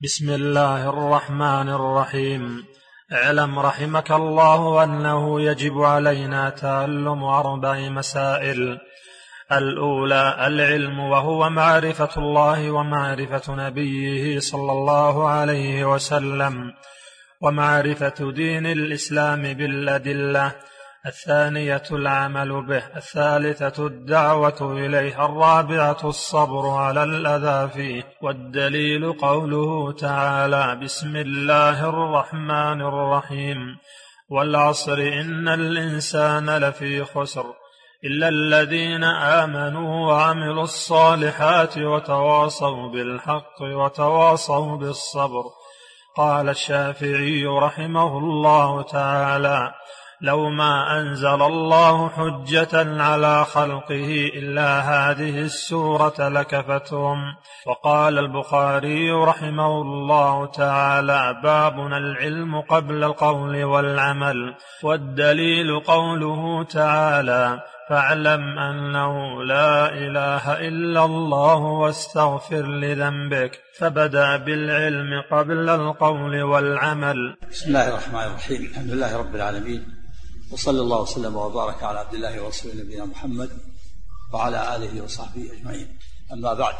بسم الله الرحمن الرحيم. اعلم رحمك الله أنه يجب علينا تعلم 4 مسائل. الأولى العلم، وهو معرفة الله ومعرفة نبيه صلى الله عليه وسلم، ومعرفة دين الإسلام بالأدلة. الثانية العمل به. الثالثة الدعوة إليه. الرابعة الصبر على الأذى فيه. والدليل قوله تعالى: بسم الله الرحمن الرحيم. والعصر إن الإنسان لفي خسر إلا الذين آمنوا وعملوا الصالحات وتواصوا بالحق وتواصوا بالصبر. قال الشافعي رحمه الله تعالى: لو ما أنزل الله حجة على خلقه إلا هذه السورة لكفتهم. وقال البخاري رحمه الله تعالى: بابنا العلم قبل القول والعمل. والدليل قوله تعالى: فاعلم أنه لا إله إلا الله واستغفر لذنبك. فبدأ بالعلم قبل القول والعمل. بسم الله الرحمن الرحيم. الحمد لله رب العالمين، وصلى الله وسلم وبارك على عبد الله ورسوله نبينا محمد وعلى آله وصحبه أجمعين. أما بعد،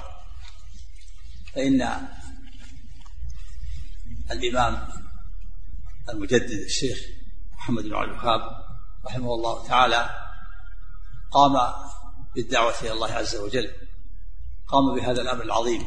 فإن الإمام المجدد الشيخ محمد بن عبد الوهاب رحمه الله تعالى قام بالدعوة إلى الله عز وجل، قام بهذا الأمر العظيم،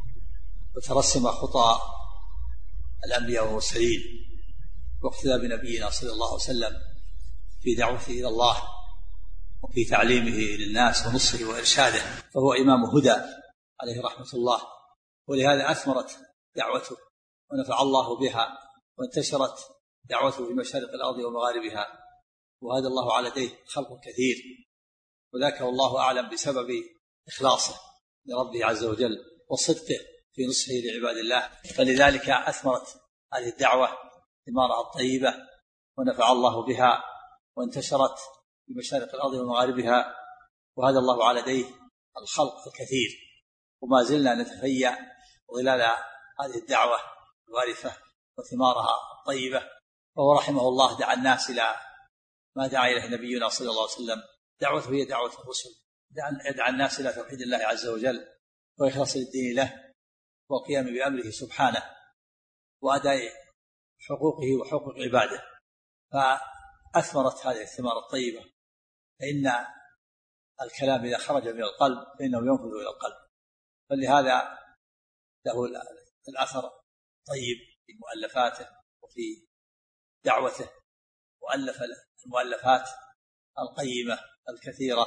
وترسم خطى الأنبياء والمرسلين، واقتدى بنبينا صلى الله عليه وسلم في دعوته إلى الله وفي تعليمه للناس ونصره وإرشاده، فهو إمام هدى عليه رحمة الله. ولهذا أثمرت دعوته ونفع الله بها، وانتشرت دعوته في مشارق الأرض ومغاربها، وهدى الله على يديه خلق كثير، وذاك والله أعلم بسبب إخلاصه لربه عز وجل وصدقه في نصحه لعباد الله. فلذلك أثمرت هذه الدعوة ثمارها الطيبة، ونفع الله بها، وانتشرت في مشارق الأرض ومغاربها، وهدى الله على يديه الخلق الكثير. وما زلنا نتفيأ ظلال هذه الدعوة الوارثة وثمارها الطيبة. فهو رحمه الله دعا الناس إلى ما دعا إليه نبينا صلى الله عليه وسلم. دعوته هي دعوة الرسل، يدعى الناس إلى توحيد الله عز وجل وإخلاص الدين له، وقيام بأمره سبحانه، وأداء حقوقه وحقوق عباده. فأثمرت هذه الثمار الطيبة، فإن الكلام إذا خرج من القلب فإنه ينفذ إلى القلب. فلهذا له الأثر الطيب في مؤلفاته وفي دعوته، وألف المؤلفات القيمة الكثيرة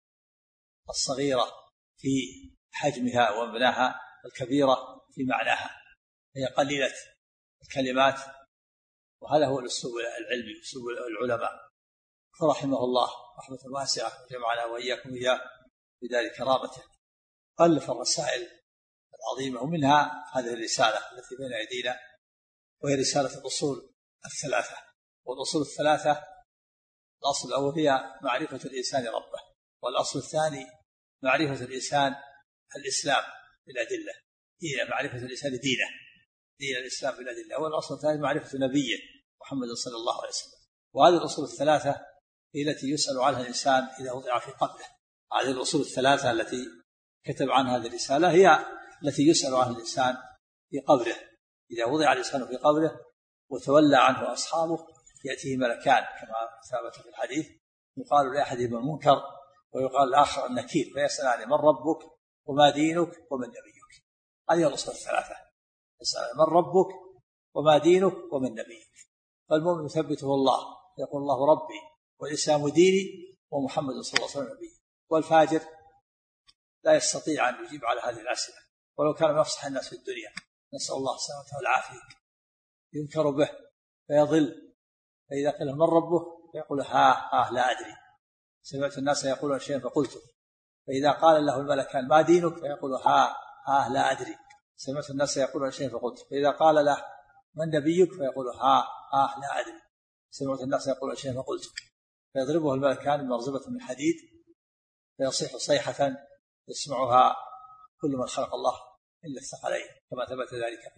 الصغيرة في حجمها ومبناها، الكبيرة في معناها، هي قليلة الكلمات. وهذا هو الأسلوب العلمي، أسلوب العلماء. فرحمه الله رحمة واسعة، وجمعنا وإياكم إياه بدار كرامته. ألف الرسائل العظيمة، ومنها هذه الرسالة التي بين أيدينا، وهي رسالة الأصول الثلاثة. والأصول الثلاثة، الأصل الأول هي معرفة الإنسان ربه، والأصل الثاني معرفة الإنسان الإسلام بالأدلة، هي معرفة الإنسان دينه، دين الإسلام بالأدلة. والأصل الثاني معرفة نبيه محمد صلى الله عليه وسلم. وهذه الأصول الثلاثة هي التي يسأل عنها الإنسان إذا وضع في قبره. هذه الأصول الثلاثة التي كتب عنها هذه الرسالة هي التي يسأل عنها الإنسان في قبره. إذا وضع الإنسان في قبره وتولى عنه أصحابه يأتيه ملكان كما ثبت في الحديث، يقال لأحدهما المنكر ويقال الآخر النكير، فيسألان: من ربك وما دينك ومن نبيك. هذه الأصول الثلاثة، يسأل: من ربك وما دينك ومن نبيك. فالمؤمن يثبته الله، يقول: الله ربي والإسلام ديني ومحمد صلى الله عليه وسلم نبي. والفاجر لا يستطيع أن يجيب على هذه الأسئلة ولو كان مفصح الناس في الدنيا، نسأل الله السلامة والعافية. ينكر به فيضل، فإذا قيل: من ربه؟ فيقول: ها لا أدري، سمعت الناس يقولون شيئا فقلته. فإذا قال له الملكان: ما دينك؟ فيقول: ها لا أدري، سمعت الناس يقولون شيئا فقلت. فإذا قال له: من نبيك؟ فيقول: ها لا أدري، سمعت الناس يقولون شيئا فقلت. فيضربه الملكان بمرزبة من حديد، فيصيح صيحة يسمعها كل من خلق الله إلا الثقلين، كما ثبت ذلك في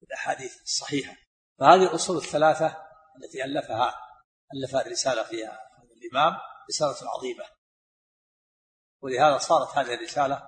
الأحاديث الصحيحة. فهذه الأصول الثلاثة التي ألف الرسالة فيها الإمام رسالة عظيمة، ولهذا صارت هذه الرسالة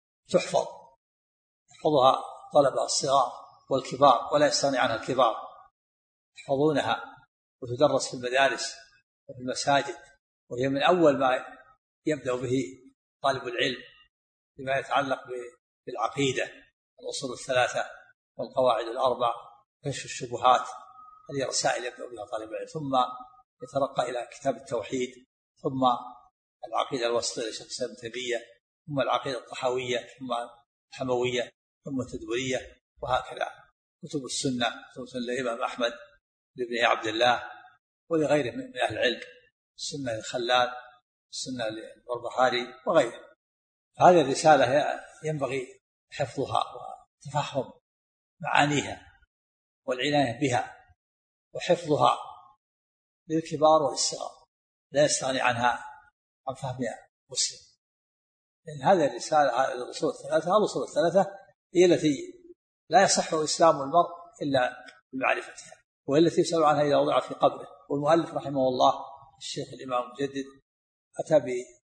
يحفظها طلبة الصغار والكبار، ولا يستغني عنها الكبار، يحفظونها وتدرس في المدارس وفي المساجد، وهي من أول ما يبدأ به طالب العلم بما يتعلق بالعقيدة، الأصول الثلاثة والقواعد الأربع، كشف الشبهات، هذه رسائل يبدأ بها طالب العلم، ثم يترقى إلى كتاب التوحيد، ثم العقيدة الوسطية لشيخ الإسلام ابن تيمية، ثم العقيدة الطحاوية، ثم الحموية، ثم التدبرية، وهكذا كتب السنة، كتب الإمام أحمد لابن عبد الله ولغيره من أهل العلم، السنة للخلال، السنة للبربهاري وغيره. هذه الرسالة ينبغي حفظها وتفهم معانيها والعناية بها، وحفظها للكبار والصغار، لا يستغني عنها عن فهمها مسلم. لأن هذه الرسالة، الأصول الثلاثة، الأصول الثلاثة هي التي لا يصح إسلام المرء إلا بمعرفتها، وهي التي يسأل عنها إذا وضع في قبره. والمؤلف رحمه الله الشيخ الإمام المجدد أتى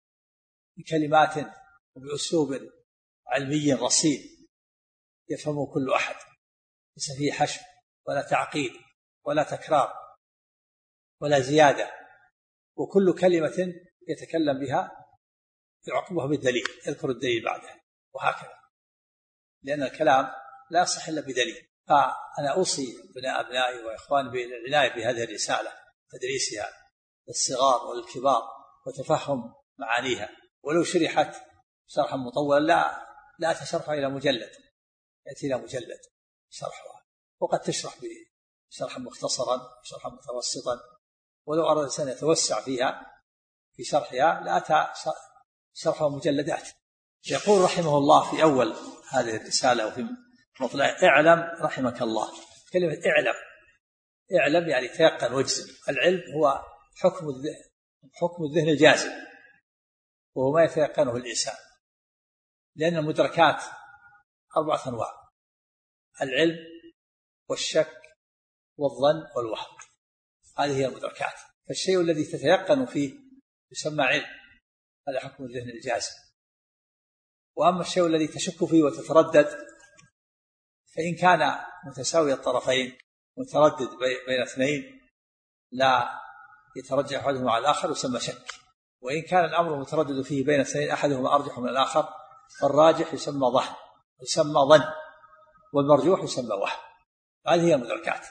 بكلمات وبأسلوب علمي رصين يفهمه كل أحد، ليس فيه حشو ولا تعقيد ولا تكرار ولا زيادة، وكل كلمة يتكلم بها يعقبها بالدليل، يذكر الدليل بعدها، وهكذا، لأن الكلام لا يصح إلا بدليل. فأنا أوصي أبنائي وإخواني بالعناية بهذه الرسالة، تدريسها للصغار والكبار وتفهم معانيها، ولو شرحت شرحا مطولا لا أتشرح إلى مجلد، يأتي إلى مجلد شرحها، وقد تشرح بشرحا مختصرا شرحا متوسطا، ولو أراد الإنسان يتوسع فيها في شرحها لا أتى شرحها مجلدات. يقول رحمه الله في أول هذه الرسالة وفي مطلع: اعلم رحمك الله. كلمة اعلم يعني تيقن واجزم. العلم هو حكم الذهن الجازم، وهو ما يتيقنه الإنسان، لأن المدركات 4 أنواع: العلم والشك والظن والوهم، هذه هي المدركات. فالشيء الذي تتيقن فيه يسمى علم، هذا حكم الذهن الجازم. وأما الشيء الذي تشك فيه وتتردد، فإن كان متساوي الطرفين متردد بين اثنين لا يترجح أحدهما على الآخر يسمى شك. وإن كان الأمر متردد فيه بين اثنين أحدهما أرجح من الآخر، فالراجح يسمى ظن، والمرجوح يسمى وهم. هذه هي المدركات.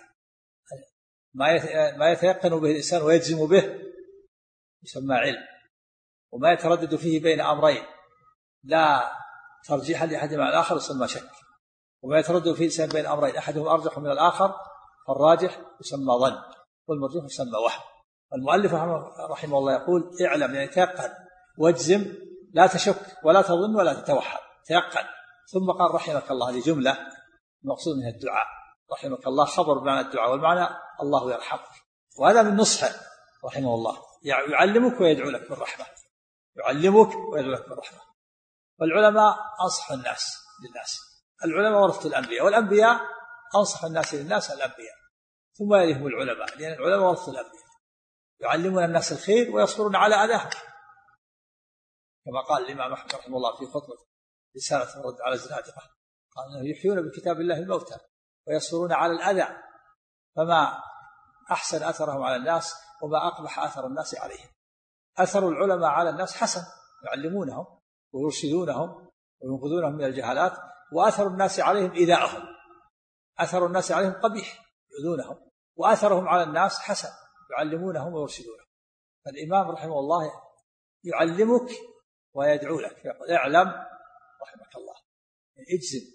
ما يتيقن به الإنسان ويجزم به يسمى علم، وما يتردد فيه بين أمرين لا ترجيح لأحدهما على الآخر يسمى شك، وما يتردد فيه الإنسان بين أمرين أحدهما أرجح من الآخر فالراجح يسمى ظن، والمرجوح يسمى وهم. والمؤلف رحمه الله يقول: اعلم يعني تيقن واجزم، لا تشك ولا تظن ولا تتوهم، تيقن. ثم قال رحمك الله، هذه جملة مقصود منها الدعاء، رحمك الله خبر بمعنى الدعاء، والمعنى الله يرحمك، وهذا من نصحه رحمه الله، يعلمك ويدعو لك بالرحمة، يعلمك ويدعو لك بالرحمة. والعلماء أنصح الناس للناس، العلماء ورثة الأنبياء، والأنبياء أنصح الناس للناس الأنبياء، ثم يليهم العلماء، لأن العلماء ورثة الأنبياء، يعلمون الناس الخير ويصبرون على أذاهم، كما قال الإمام أحمد رحمه الله في خطبة رسالة الرد على الزنادقة، قال أنهم يحيون بكتاب الله الموتى ويصبرون على الأذى، فما أحسن أثرهم على الناس وما أقبح أثر الناس عليهم. أثر العلماء على الناس حسن، يعلمونهم ويرشدونهم وينقذونهم من الجهالات، وأثر الناس عليهم إيذاءهم، أثر الناس عليهم قبيح يؤذونهم، وأثرهم على الناس حسن يعلمونهم ويرشدونهم. فالإمام رحمه الله يعلمك ويدعو لك، يقول: اعلم رحمك الله، اجزم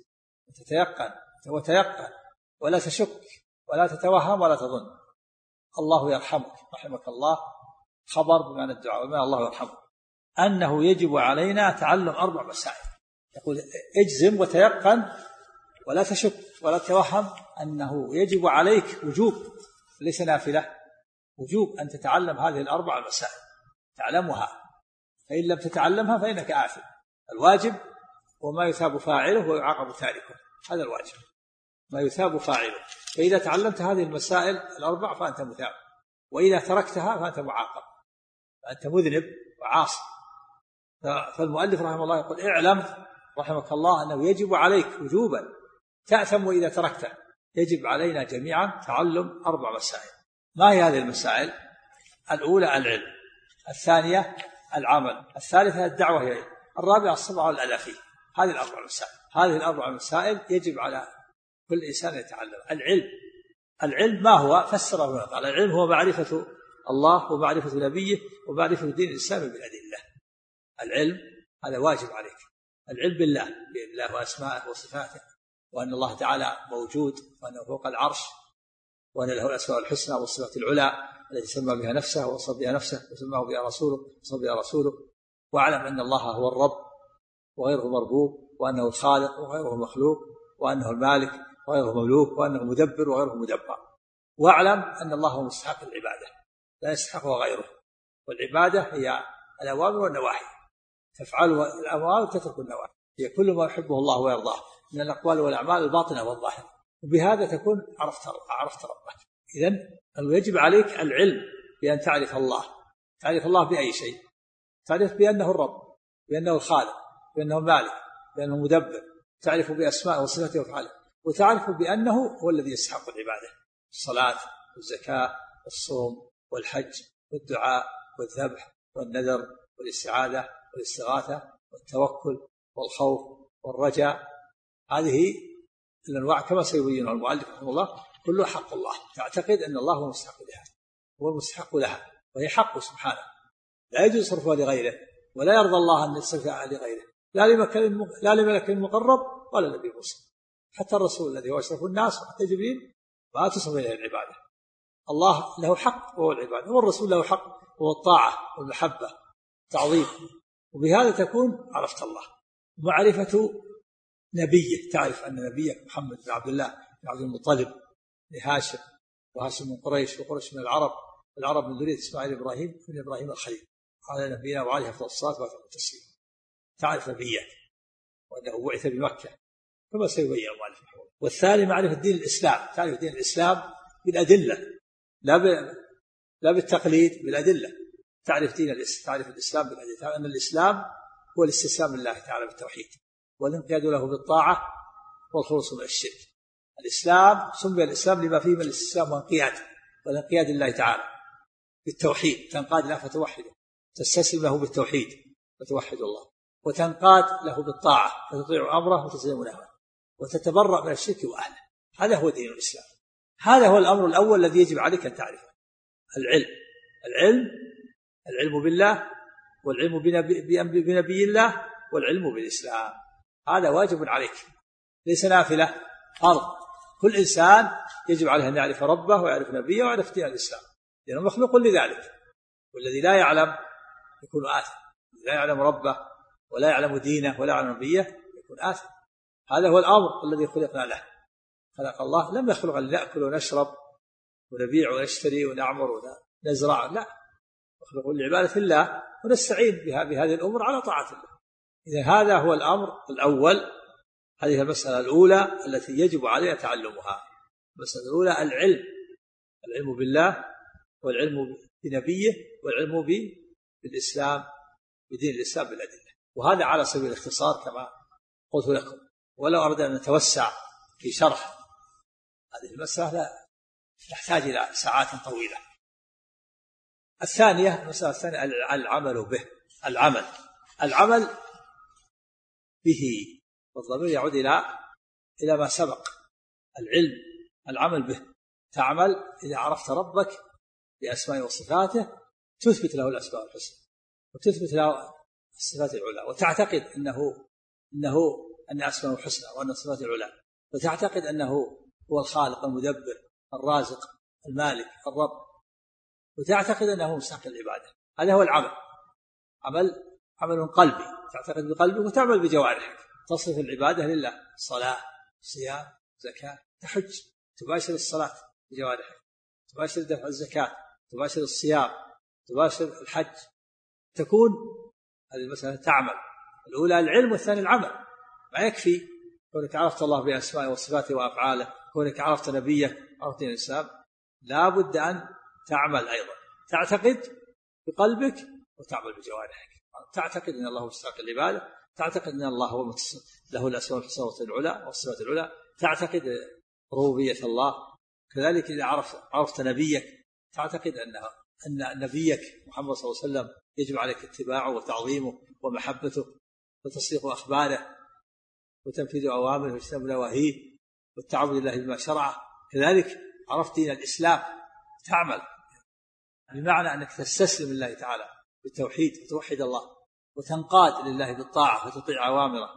وتيقن ولا تشك ولا تتوهم ولا تظن، الله يرحمك، رحمك الله خبر بمعنى الدعاء، وما الله يرحمك. أنه يجب علينا تعلم 4 مسائل. يقول: اجزم وتيقن ولا تشك ولا تتوهم أنه يجب عليك وجوب، ليس نافلة، وجوب أن تتعلم هذه 4 مسائل، تعلمها، فإن لم تتعلمها فإنك آثم. الواجب وما يثاب فاعله ويعاقب تاركه، هذا الواجب. ما يثاب فاعله. فإذا تعلمت هذه المسائل الأربع فأنت مثاب، وإذا تركتها فأنت معاقب، فأنت مذنب وعاصي. فالمؤلف رحمه الله يقول اعلم رحمك الله أنه يجب عليك وجوبا تأثم إذا تركته. يجب علينا جميعا تعلم 4 مسائل. ما هي هذه المسائل؟ الأولى العلم، الثانية العمل، الثالثة الدعوة إليه، الرابعة الصبر على الأذى فيه. هذه الأربع مسائل. هذه الأربع مسائل يجب على كل إنسان يتعلم. العلم ما هو؟ فسره هنا قال العلم هو معرفة الله ومعرفة نبيه ومعرفة دين الإسلام بالأدلة. العلم هذا واجب عليك، العلم بالله وأسمائه وصفاته، وأن الله تعالى موجود، وأنه فوق العرش، وأن له الأسماء الحسنى والصفات العلى التي سمى بها نفسه ووصف بها نفسه وسماه بها رسوله. واعلم أن الله هو الرب وغيره مربوب، وأنه الخالق وغيره مخلوق، وأنه المالك وغيره مملوك، وأنه مدبر وغيره مدبر. واعلم أن الله هو مستحق العبادة لا يستحقها غيره، والعبادة هي الأوامر والنواهي، تفعل الأوامر تترك النواهي، هي كل ما يحبه الله ويرضاه من الأقوال والأعمال الباطنة والظاهرة، وبهذا تكون عرفت ربك. إذن يجب عليك العلم بأن تعرف الله. تعرف الله بأي شيء؟ تعرف بأنه الرب، بأنه الخالق، بأنه المالك، بأنه مدبر، تعرف بأسماء وصفاته وأفعاله، وتعرف بأنه هو الذي يستحق العبادة. الصلاة والزكاة والصوم والحج والدعاء والذبح والنذر والاستعاذة والاستغاثة والتوكل والخوف والرجاء، هذه الأنواع كما سيبينها المؤلف رحمه الله كله حق الله. تعتقد أن الله هو المستحق لها، هو المستحق لها، وهي حقه سبحانه، لا يجوز صرفها لغيره، ولا يرضى الله أن يصرفها لغيره، لا لملك مقرب ولا نبي مرسل. حتى الرسول الذي هو أشرف الناس وحتى جبريل ما تصرف إليه العبادة. الله له حق وهو العبادة، والرسول له حق وهو الطاعة والمحبة والتعظيم، وبهذا تكون عرفت الله. معرفة نبيه، تعرف أن نبيك محمد بن عبد الله بن عبد المطلب لهاشم، وهاشم من قريش، وقريش من العرب من ذرية إسماعيل إبراهيم من إبراهيم الخليل على نبينا وعليه أفضل الصلاة والتسليم. تعرف نبيك وأنه بعث بمكة كما سيبين المؤلف. والثاني معرفة دين الإسلام، تعرف دين الإسلام بالأدلة لا بالتقليد، بالأدلة. تعرف الإسلام بالأدلة، تعرف أن الإسلام هو الاستسلام لله تعالى بالتوحيد والانقياد له بالطاعة والخلوص من الشرك. الإسلام سمي الإسلام لما فيه من الاستسلام والانقياد لله تعالى بالتوحيد، تنقاد له فتوحده، تستسلم له بالتوحيد فتوحد الله، وتنقاد له بالطاعة فتطيع أمره وتسلم نهيه، وتتبرأ من الشرك وأهله. هذا هو دين الإسلام. هذا هو الأمر الأول الذي يجب عليك أن تعرفه. العلم بالله، والعلم بنبي الله، والعلم بالإسلام. هذا واجب عليك، ليس نافلة، فرض. كل إنسان يجب عليه أن يعرف ربه ويعرف نبيه ويعرف دين الإسلام، لأنه مخلوق لذلك. والذي لا يعلم يكون آثم، لا يعلم ربه ولا يعلم دينه ولا يعلم نبيه يكون آثم. هذا هو الأمر الذي خلقنا له. خلق الله لم يخلق لنأكل ونشرب ونبيع ونشتري ونعمر ونزرع، لا، نخلق لعبادة الله ونستعين بهذه الأمور على طاعة الله. إذا هذا هو الأمر الأول. هذه المسألة الأولى التي يجب علينا تعلمها. المسألة الأولى العلم بالله، والعلم بنبيه، والعلم بالإسلام، بدين الإسلام بالأدلة. وهذا على سبيل الاختصار كما قلت لكم، ولو أردنا أن نتوسع في شرح هذه المسألة تحتاج إلى ساعات طويلة. المسألة الثانية العمل به. العمل به، والضمير يعود إلى ما سبق. العمل به، تعمل إذا عرفت ربك بأسمائه وصفاته، تثبت له الأسماء الحسنى وتثبت له الصفات العلى، وتعتقد أن أسماءه الحسنى وأن الصفات العلى، وتعتقد أنه هو الخالق المدبر الرازق المالك الرب، وتعتقد أنه مستحق العبادة. هذا هو العمل. عمل قلبي، تعتقد بقلبك وتعمل بجوارحك، تصرف العبادة لله، صلاة، صيام، زكاة، تحج، تباشر الصلاة بجوارحك، تباشر دفع الزكاة، تباشر الصيام، تباشر الحج، تكون هذه المسألة تعمل. الأولى العلم والثاني العمل. ما يكفي كونك عرفت الله بأسمائه وصفاته وأفعاله، كونك عرفت نبيك، عرفت الإسلام، لا بد أن تعمل أيضا، تعتقد بقلبك وتعمل بجوارحك. تعتقد أن الله مستحق العبادة، تعتقد أن الله هو له الأسماء الحسنى العلى والصفات العلى، تعتقد ربوبية الله. كذلك إذا عرفت نبيك تعتقد أن نبيك محمد صلى الله عليه وسلم يجب عليك اتباعه وتعظيمه ومحبته وتصديق أخباره وتنفيذ أوامره واجتناب نواهيه والتعبد لله بما شرعه. كذلك عرفت دين الإسلام، تعمل بمعنى أنك تستسلم لله تعالى بالتوحيد وتوحد الله وتنقاد لله بالطاعة وتطيع أوامره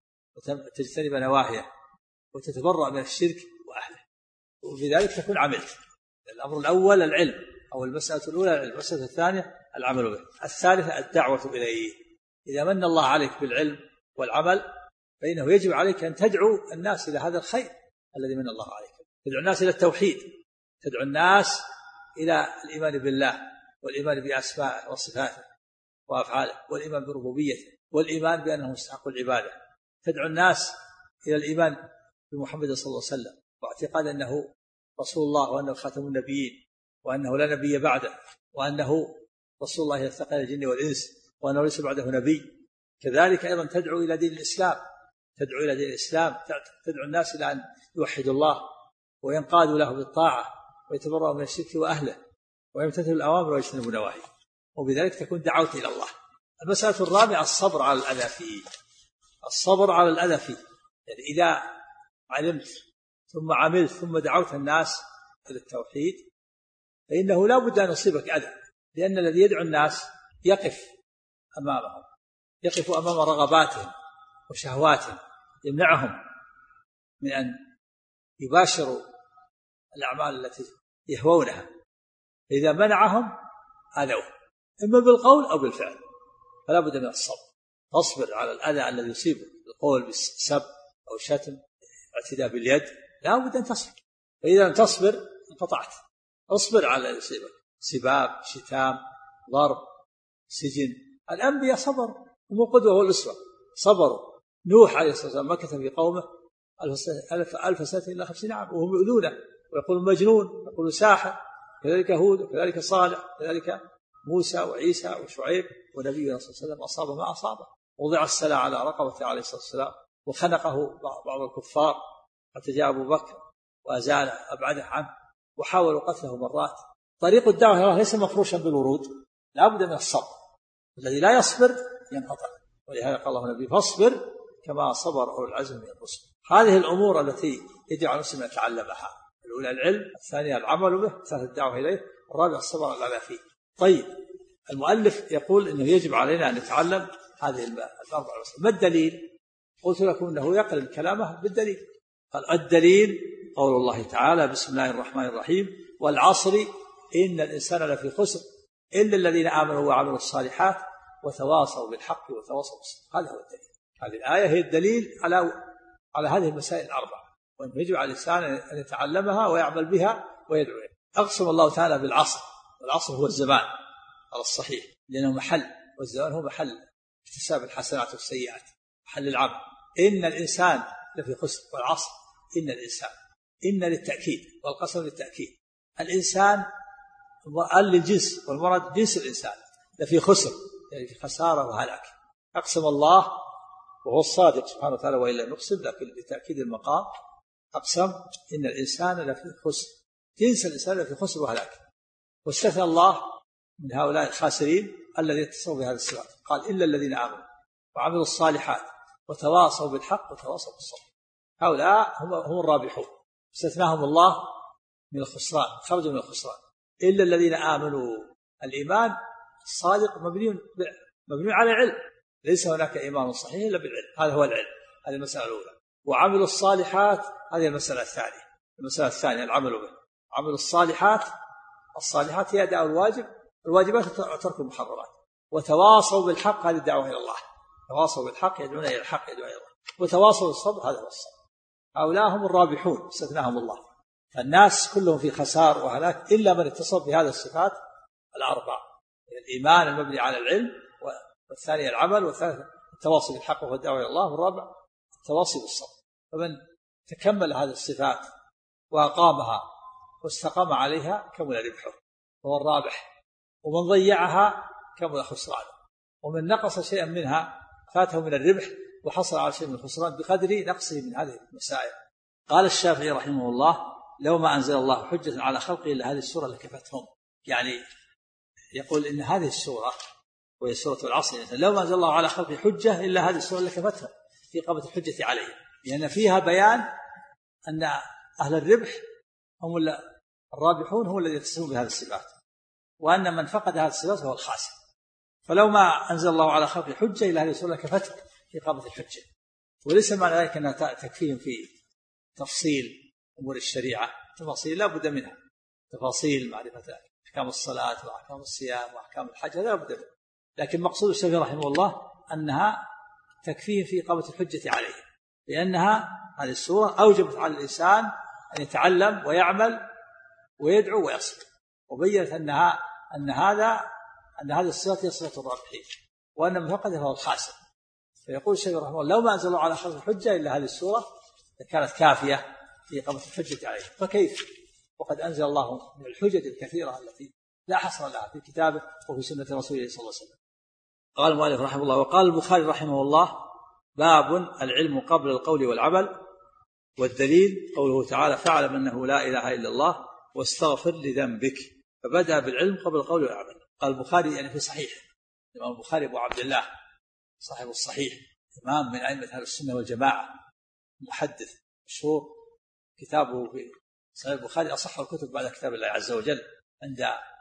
وتجتنب نواهيه وتتبرأ من الشرك وأهله، وبذلك تكون عملت. الأمر الأول العلم أو المسألة الأولى العلم، المسألة الثانية العمل به، الثالثة الدعوة إليه. إذا من الله عليك بالعلم والعمل فإنه يجب عليك أن تدعو الناس إلى هذا الخير الذي من الله عليك، تدعو الناس إلى التوحيد، تدعو الناس إلى الإيمان بالله والإيمان بأسمائه وصفاته وأفعاله والإيمان بربوبيته والإيمان بأنه مستحق العبادة، تدعو الناس إلى الإيمان بمحمد صلى الله عليه وسلم واعتقاد أنه رسول الله وأنه خاتم النبيين وأنه لا نبي بعده وأنه رسول الله يستقل الجن والإنس وأنه ليس بعده نبي. كذلك أيضا تدعو إلى دين الإسلام، تدعو إلى دين الإسلام، تدعو الناس إلى أن يوحدوا الله وينقادوا له بالطاعة ويتبرأوا من الشرك وأهله ويمتثلوا الأوامر ويجتنبوا النواهي، وبذلك تكون دعوت إلى الله. المسألة الرابعة الصبر على الأذى فيه، الصبر على الأذى فيه، يعني إذا علمت ثم عملت ثم دعوت الناس إلى التوحيد فإنه لا بد أن يصيبك أذى، لأن الذي يدعو الناس يقف أمامهم، يقف أمام رغباتهم وشهواتهم، يمنعهم من أن يباشروا الأعمال التي يهوونها، إذا منعهم آذوه إما بالقول أو بالفعل، فلا بد من الصبر. تصبر على الأذى الذي يصيبك بالقول بالسب أو شتم اعتداء باليد، لا بد أن تصبر، فإذا لم تصبر انقطعت. اصبر على الذي يصيبك، سباب، شتام، ضرب، سجن. الأنبياء صبروا، هم القدوة والأسوة، صبروا. نوح عليه الصلاة والسلام مكث في قومه 1000 سنة إلا 50 عام وهم يؤذونه ويقولون مجنون ويقولون ساحر. كذلك هود وكذلك صالح وكذلك موسى وعيسى وشعيب ونبينا صلى الله عليه وسلم أصاب ما أصابه. وضع السلع على رقبته عليه الصلاة والسلام وخنقه بعض الكفار حتى جاء أبو بكر وأزال أبعده عنه وحاولوا قتله مرات. طريق الدعوة إلى الله ليس مفروشا بالورود، لا بد من الصبر، الذي لا يصبر ينقطع. ولهذا قال الله النبي فاصبر كما صبر أولو العزم من الرسل. هذه الأمور التي يجب على المسلم أن يتعلمها: الأولى العلم، الثانية العمل به، الثالثة الدعوة إليه، الرابع الصبر على الأذى فيه. طيب، المؤلف يقول إنه يجب علينا أن نتعلم هذه الأربع مسائل. ما الدليل؟ قلت لكم أنه يقرن كلامه بالدليل. قال الدليل قول الله تعالى: بسم الله الرحمن الرحيم، والعصر إن الإنسان لفي خسر إلا الذين آمنوا وعملوا الصالحات وتواصوا بالحق وتواصوا بالصبر. هذا هو الدليل. هذه الآية هي الدليل على هذه المسائل الأربعة، وأنه يجب على الإنسان أن يتعلمها ويعمل بها ويدعو إليها. أقسم الله تعالى بالعصر، والعصر هو الزمان على الصحيح، لأنه محل، والزمان هو محل اكتساب الحسنات والسيئات، محل العمل. إن الإنسان لفي خسر، والعصر إن الإنسان، إن للتأكيد والقسم للتأكيد. الإنسان قال للجنس والمراد جنس الإنسان لفي خسر، يعني في خسارة وهلاك. أقسم الله وهو الصادق سبحانه وتعالى وإلا نقسم، لكن لتأكيد المقام أقسم إن الإنسان لفي خسر، جنس الإنسان لفي خسر وهلاك. واستثنى الله من هؤلاء الخاسرين الذين اتصفوا بهذا الصفات، قال إلا الذين آمنوا وعملوا الصالحات وتواصوا بالحق وتواصوا بالصبر، هؤلاء هم الرابحون. استثناهم الله من الخسران، خرجوا من الخسران. إلا الذين آمنوا، الإيمان الصادق مبني على علم، ليس هناك إيمان صحيح إلا بالعلم، هذا هو العلم، هذه المسألة الأولى. وعملوا الصالحات، هذه المسألة الثانية. المسألة الثانية العمل به، عملوا الصالحات هي أداء الواجب، الواجبات ترك المحرمات. وتواصوا بالحق، هذه الدعوة إلى الله، تواصوا بالحق يدعون إلى الحق، يدعون إلى الله. وتواصوا بالصبر، هذا هو الصبر. هؤلاء هم الرابحون استثناهم الله. فالناس كلهم في خسار وهلاك إلا من اتصف بهذه الصفات الأربع: الإيمان المبني على العلم، والثانية العمل، والثالث التواصي بالحق والدعوة إلى الله، والرابع التواصي بالصبر. فمن تكمل هذه الصفات وأقامها واستقام عليها كمل ربحه وهو الرابح، ومن ضيعها كمل خسرانه، ومن نقص شيئا منها فاته من الربح وحصل على شيء من الخسران بقدر نقصه من هذه المسائل. قال الشافعي رحمه الله: لو ما أنزل الله حجة على خلقه إلا هذه السورة لكفتهم. يعني يقول إن هذه السورة وهي سورة العصر، لو ما أنزل الله على خلقه حجة إلا هذه السورة لكفتهم في إقامة الحجة عليه، لأن فيها بيان أن أهل الربح هم الرابحون، هم الذين يتصفون بهذه الصفات، وأن من فقد هذه الصفات هو الخاسر. فلو ما أنزل الله على خلقه حجة إلا هذه السورة لكفتهم في إقامة الحجة. وليس معنى ذلك أنها تكفيهم في تفصيل أمور الشريعة، تفاصيل لا بد منها، تفاصيل معرفة أحكام الصلاة وأحكام الصيام وأحكام الحج لا بد منها، لكن مقصود الشافعي رحمه الله أنها تكفيهم في إقامة الحجة عليه، لأنها هذه السورة أوجبت على الإنسان أن يتعلم ويعمل ويدعو ويصبر، وبينت أن هذه الصفة هي صفة الرابحين، وأن من فقدها هو الخاسر. فيقول الشافعي رحمه الله: لو ما أنزل الله على خلق الحجة إلا هذه السورة كانت كافية في إقامة الحجة عليه، فكيف وقد أنزل الله من الحجج الكثيرة التي لا حصر لها في كتابه وفي سنة رسوله صلى الله عليه وسلم. قال المؤلف رحمه الله: وقال البخاري رحمه الله: باب العلم قبل القول والعمل. والدليل قوله تعالى: فاعلم أنه لا إله إلا الله واستغفر لذنبك. فبدأ بالعلم قبل القول والعمل. قال البخاري يعني في صحيحه، الإمام البخاري أبو عبد الله صاحب الصحيح، إمام من أئمة أهل السنة والجماعة، محدث مشهور، كتابه في صحيح البخاري أصح الكتب بعد كتاب الله عز وجل عند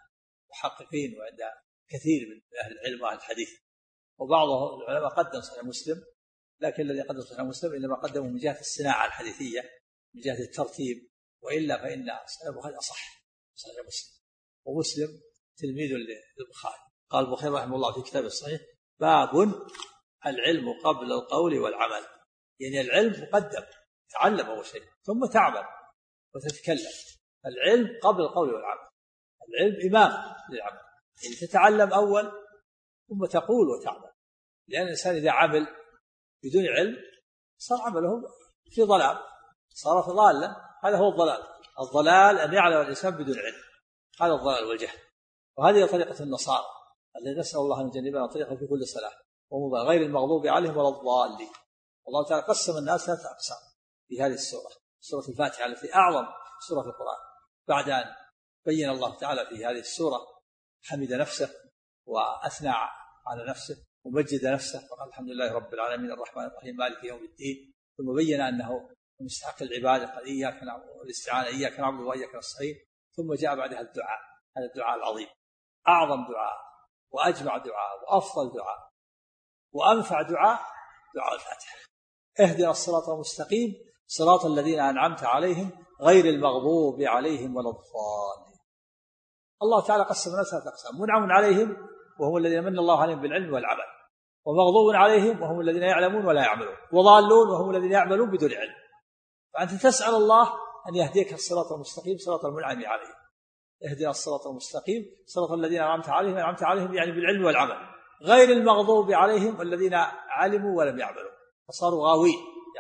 محققين وعند كثير من أهل العلم وأهل الحديث. وبعض العلماء قدم صحيح مسلم، لكن الذي قدم صحيح مسلم إنما قدمه من جهة الصناعة الحديثية، من جهة الترتيب، وإلا فإن صحيح البخاري أصح صحيح مسلم، ومسلم تلميذ للبخاري. قال البخاري رحمه الله في كتابه الصحيح: باب العلم قبل القول والعمل. يعني العلم مقدم، تعلم أول شيء ثم تعمل وتتكلم. العلم قبل القول والعمل، العلم إمام للعمل، يعني تتعلم أول ثم تقول وتعمل، لأن الإنسان إذا عمل بدون علم صار عمله في ضلال، صار في ضالة. هذا هو الضلال أن يعلم الإنسان بدون علم، هذا الضلال والجهل. وهذه طريقة النصارى الذي نسأل الله أن يجنبنا طريقة في كل صلاة، غير المغضوب عليهم ولا الضالين. الله تعالى قسم الناس 3 أقسام في هذه السورة، سورة الفاتحة التي أعظم سورة في القرآن، بعد أن بين الله تعالى في هذه السورة حمد نفسه وأثنى على نفسه ومجد نفسه وقال: الحمد لله رب العالمين الرحمن الرحيم مالك يوم الدين. ثم بين أنه مستحق العبادة، قال: إياك نعبد والاستعانة، إياك نعبد وإياك نستعين. ثم جاء بعدها الدعاء، هذا الدعاء العظيم، أعظم دعاء وأجمع دعاء وأفضل دعاء وأنفع دعاء الفاتحة: اهدنا الصراط المستقيم صراط الذين أنعمت عليهم غير المغضوب عليهم ولا الضالين. الله تعالى قسم الناس 3 أقسام: منعم عليهم وهم الذين من الله عليهم بالعلم والعمل، ومغضوب عليهم وهم الذين يعلمون ولا يعملون، وضالون وهم الذين يعملون بدون علم. فأنت تسأل الله أن يهديك الصراط المستقيم صراط المنعم عليهم. اهدنا الصراط المستقيم صراط الذين أنعمت عليهم يعني بالعلم والعمل، غير المغضوب عليهم الذين علموا ولم يعملوا فصاروا غاوين،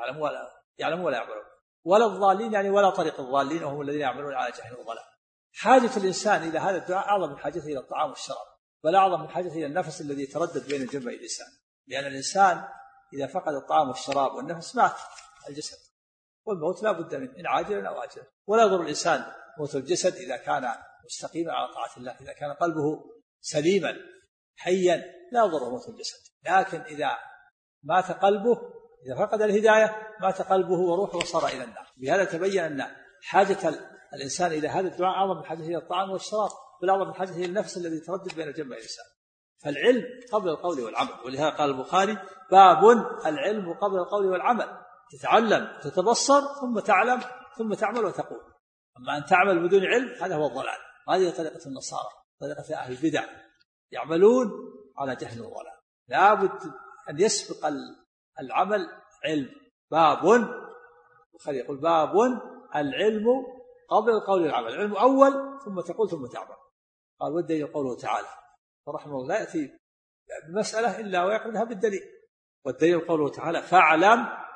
يعلموا ولا يعملون، ولا الضالين يعني ولا طريق الضالين وهم الذين يعملون على جهل وضلال. حاجة الإنسان إلى هذا الدعاء أعظم من حاجته إلى الطعام والشراب، بل أعظم من حاجته إلى النفس الذي يتردد بين جنبي الإنسان، لأن الإنسان إذا فقد الطعام والشراب والنفس مات الجسد، والموت لا بد منه إن عاجلا أو آجلا. ولا يضر الإنسان موت الجسد إذا كان مستقيما على طاعة الله، إذا كان قلبه سليما حيا لا يضر موت الجسد. لكن إذا مات قلبه، إذا فقد الهداية مات قلبه وروحه وصار إلى النار. بهذا تبين أن حاجة الإنسان إلى هذا الدعاء أعظم من حاجته إلى الطعام والشراب، بل أعظم من حاجته إلى النفس الذي تردد بين جنبي الإنسان. فالعلم قبل القول والعمل. ولهذا قال البخاري: باب العلم قبل القول والعمل. تتعلم تتبصر ثم تعلم ثم تعمل وتقول. أما أن تعمل بدون علم هذا هو الضلال. هذه طريقة النصارى، طريقة أهل البدع، يعملون على جهل وضلال. لا بد أن يسبق العمل علم. باب البخاري يقول: باب العلم قبل القول والعمل، العلم أول ثم تقول ثم تعمل. قال: والدليل قوله تعالى. فرحمه الله لا يأتي بمسألة إلا ويقرنها بالدليل. والدليل قوله تعالى: فاعلم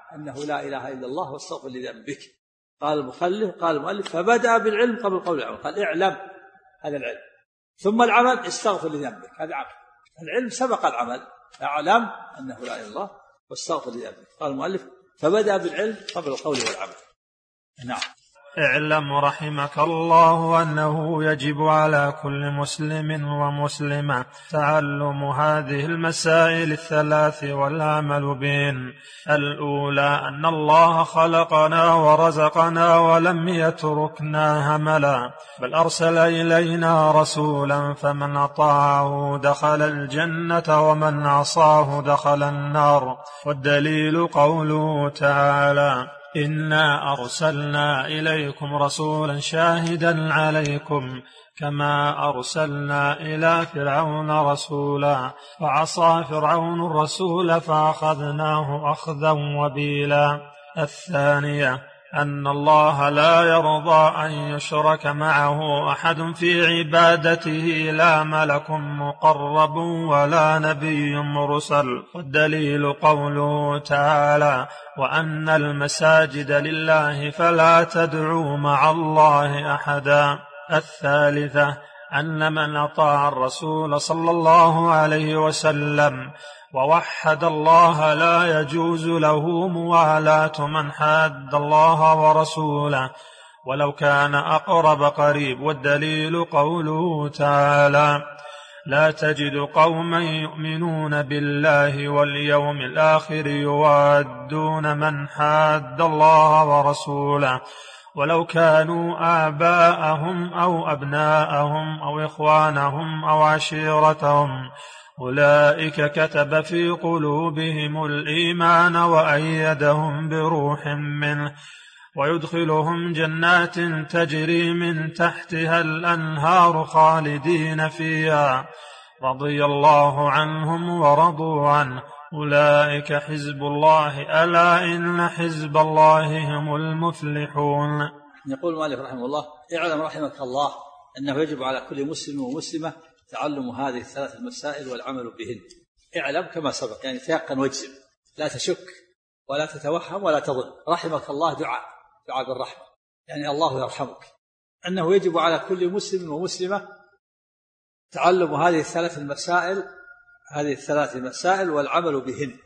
أنه لا إله إلا الله واستغفر لذنبك. قال المؤلف فبدأ بالعلم قبل قول العمل، قال اعلم، هذا العلم، ثم العمل استغفر لذنبك، هذا عمل. العلم سبق العمل، اعلم أنه لا إله إلا الله واستغفر لذنبك. قال المؤلف فبدأ بالعلم قبل القول والعمل. نعم. اعلم رحمك الله أنه يجب على كل مسلم ومسلمة تعلم هذه المسائل الثلاث والعمل بهن. الأولى أن الله خلقنا ورزقنا ولم يتركنا هملا، بل أرسل إلينا رسولا فمن أطاعه دخل الجنة ومن عصاه دخل النار. والدليل قوله تعالى إنا أرسلنا إليكم رسولا شاهدا عليكم كما أرسلنا إلى فرعون رسولا فعصى فرعون الرسول فأخذناه أخذا وبيلا. الثانية أن الله لا يرضى أن يشرك معه أحد في عبادته، لا ملك مقرب ولا نبي مرسل. والدليل قوله تعالى وأن المساجد لله فلا تدعوا مع الله أحدا. الثالثة أن من أطاع الرسول صلى الله عليه وسلم ووحد الله لا يجوز له موالاة من حاد الله ورسوله ولو كان أقرب قريب. والدليل قوله تعالى لا تجد قوما يؤمنون بالله واليوم الآخر يوادون من حاد الله ورسوله ولو كانوا آباءهم أو أبناءهم أو إخوانهم أو عشيرتهم أولئك كتب في قلوبهم الإيمان وأيدهم بروح منه ويدخلهم جنات تجري من تحتها الأنهار خالدين فيها رضي الله عنهم ورضوا عنه أولئك حزب الله ألا إن حزب الله هم المفلحون. يقول المؤلف رحمه الله اعلم رحمك الله أنه يجب على كل مسلم ومسلمة تعلم هذه الثلاث المسائل والعمل بهن. اعلم كما سبق، يعني تيقن واجزم، لا تشك ولا تتوهم ولا تظن. رحمك الله دعاء بالرحمة، يعني الله يرحمك. أنه يجب على كل مسلم ومسلمة تعلم هذه الثلاث المسائل والعمل بهن.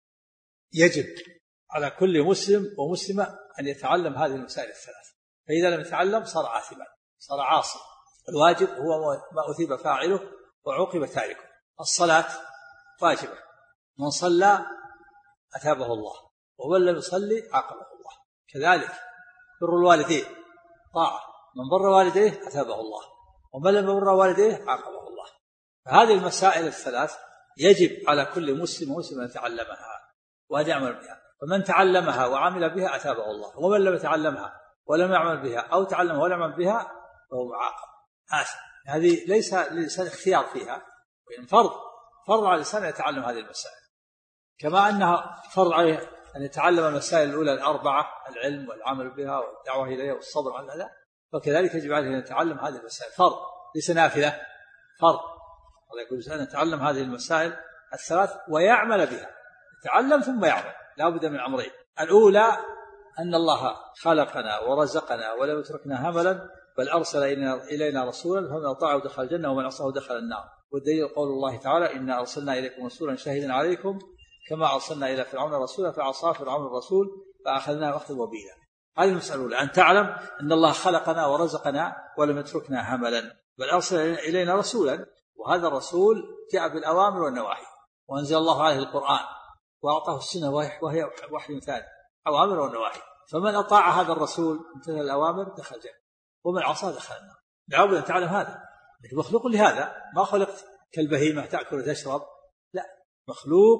يجب على كل مسلم ومسلمة أن يتعلم هذه المسائل الثلاث، فإذا لم يتعلم صار عاثما، صار عاصي. الواجب هو ما أثيب فاعله وعوقب تاركه. الصلاة واجبة، من صلى أثابه الله ومن لم يصلي عاقبه الله. كذلك بر الوالدين طاعة، من بر والديه أثابه الله ومن لم يبر والديه عاقبه الله. فهذه المسائل الثلاث يجب على كل مسلم ومسلم أن يتعلمها وأن يعمل بها، فمن تعلمها وعمل بها أثابه الله، ومن لم يتعلمها ولم يعمل بها أو تعلمها ولم يعمل بها فهو معاقب آثم. هذه ليس للإنسان اختيار فيها، وإن فرض على الإنسان أن يتعلم هذه المسائل، كما أنها فرض عليه أن يتعلم المسائل الأولى الأربعة: العلم والعمل بها والدعوة إليها والصبر على ذلك، فكذلك يجب عليه أن يتعلم هذه المسائل فرض، ليس نافلة، فرض. الله يقول أن يتعلم هذه المسائل الثلاث ويعمل بها، يتعلم ثم يعمل، لا بد من أمرين: الأولى أن الله خلقنا ورزقنا ولم يتركنا هملا، بل أرسل إلينا رسولا فمن أطاعه دخل الجنة ومن عصاه دخل النار. والدليل قول الله تعالى إنا أرسلنا إليكم رسولا شاهدا عليكم كما أرسلنا إلى فرعون رسولا فعصى فرعون الرسول فأخذناه أخذا وبيلا. هذه المسألة الأولى، أن تعلم أن الله خلقنا ورزقنا ولم يتركنا هملا، بل أرسل إلينا رسولا، وهذا الرسول جاء بالأوامر والنواهي، وأنزل الله عليه القرآن وأعطاه السنة وهي وحي ثاني، أوامر والنواهي. فمن أطاع هذا الرسول امتثل الأوامر دخل الجنة، ومن عصاه دخل النار. لابد أن تعلم هذا، مخلوق لهذا، ما خلقت كالبهيمة تأكل وتشرب، لا، مخلوق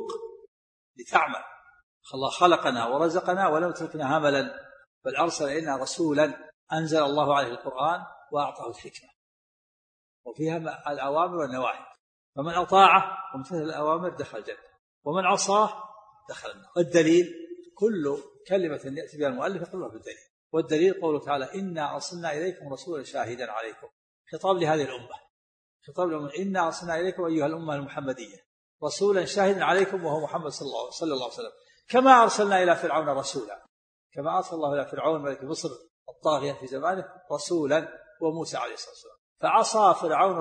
لتعمل. الله خلقنا ورزقنا ولم يتركنا هملا، بل أرسل إلينا رسولا أنزل الله عليه القرآن وأعطاه الحكمة وفيها الأوامر والنواهي. فمن أطاعه وامتثل الأوامر دخل الجنة، ومن عصاه دخل النار. والدليل كل كلمة يأتي بها المؤلف يقولها بالدليل. والدليل قوله تعالى إنا أرسلنا إليكم رسولا شاهدا عليكم، خطاب لهذه الأمة، خطاب لهم: إنا أرسلنا إليكم أيها الأمة المحمدية رسولا شاهدا عليكم، وهو محمد صلى الله عليه وسلم. كما أرسلنا إلى فرعون رسولا، كما أرسل الله إلى فرعون ملك مصر الطاغية في زمانه رسولا وموسى عليه الصلاة والسلام، فعصى فرعون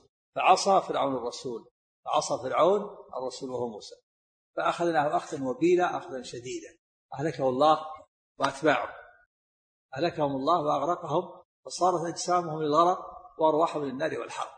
الرسول وهو موسى، فأخذناه أخذا وبيلا، أخذا شديدا، أهلكه الله وأتباعه، أهلكهم الله وأغرقهم، فصارت أجسامهم للغرق وأرواحهم للنار والحرق.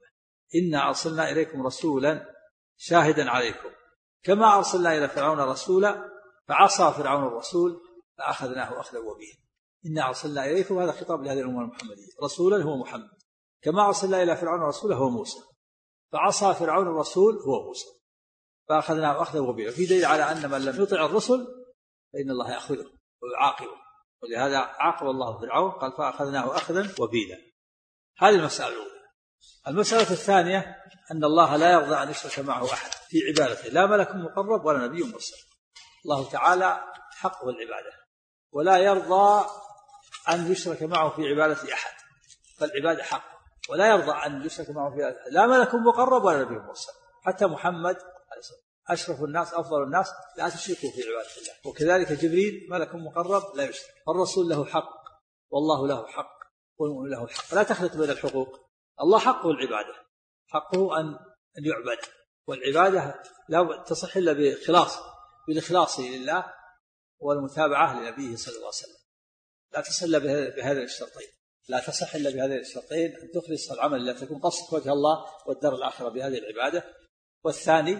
إنا أرسلنا إليكم رسولا شاهدا عليكم كما أرسلنا إلى فرعون رسولا فعصى فرعون الرسول فأخذناه أخذا وبيلا. إنا أرسلنا إليكم، هذا خطاب لهذه الأمة المحمدية، رسولا هو محمد، كما أرسلنا إلى فرعون رسولا هو موسى، فعصى فرعون الرسول هو موسى فأخذناه أخذا وبيلا. في دليل على أن من لم يطع الرسل فإن الله يأخذه ويعاقبه، ولهذا عاقب الله فرعون قال فأخذناه أخذا وبيلا. هذه المسألة الأولى. المسألة الثانية أن الله لا يرضى أن يشرك معه أحد في عبادته، لا ملك مقرب ولا نبي مرسل. الله تعالى حقه العبادة، ولا يرضى أن يشرك معه في عبادة أحد، فالعبادة حق، ولا يرضى أن يشرك معه في عبادة لا ملك مقرب ولا نبي مرسل. حتى محمد أشرف الناس أفضل الناس لا تشركوا في عبادة الله، وكذلك جبريل ملك مقرب لا يشرك. الرسول له حق والله له حق والمؤمن له حق، لا تخلط بين الحقوق. الله حقه العبادة، حقه أن يعبد، والعبادة لا تصح إلا بالإخلاص لله والمتابعة لنبيه صلى الله عليه وسلم، لا تصح إلا بهذين الشرطين، لا تصح إلا بهذين الشرطين، أن تخلص العمل لا تكون قصدك وجه الله والدار الآخرة بهذه العبادة، والثاني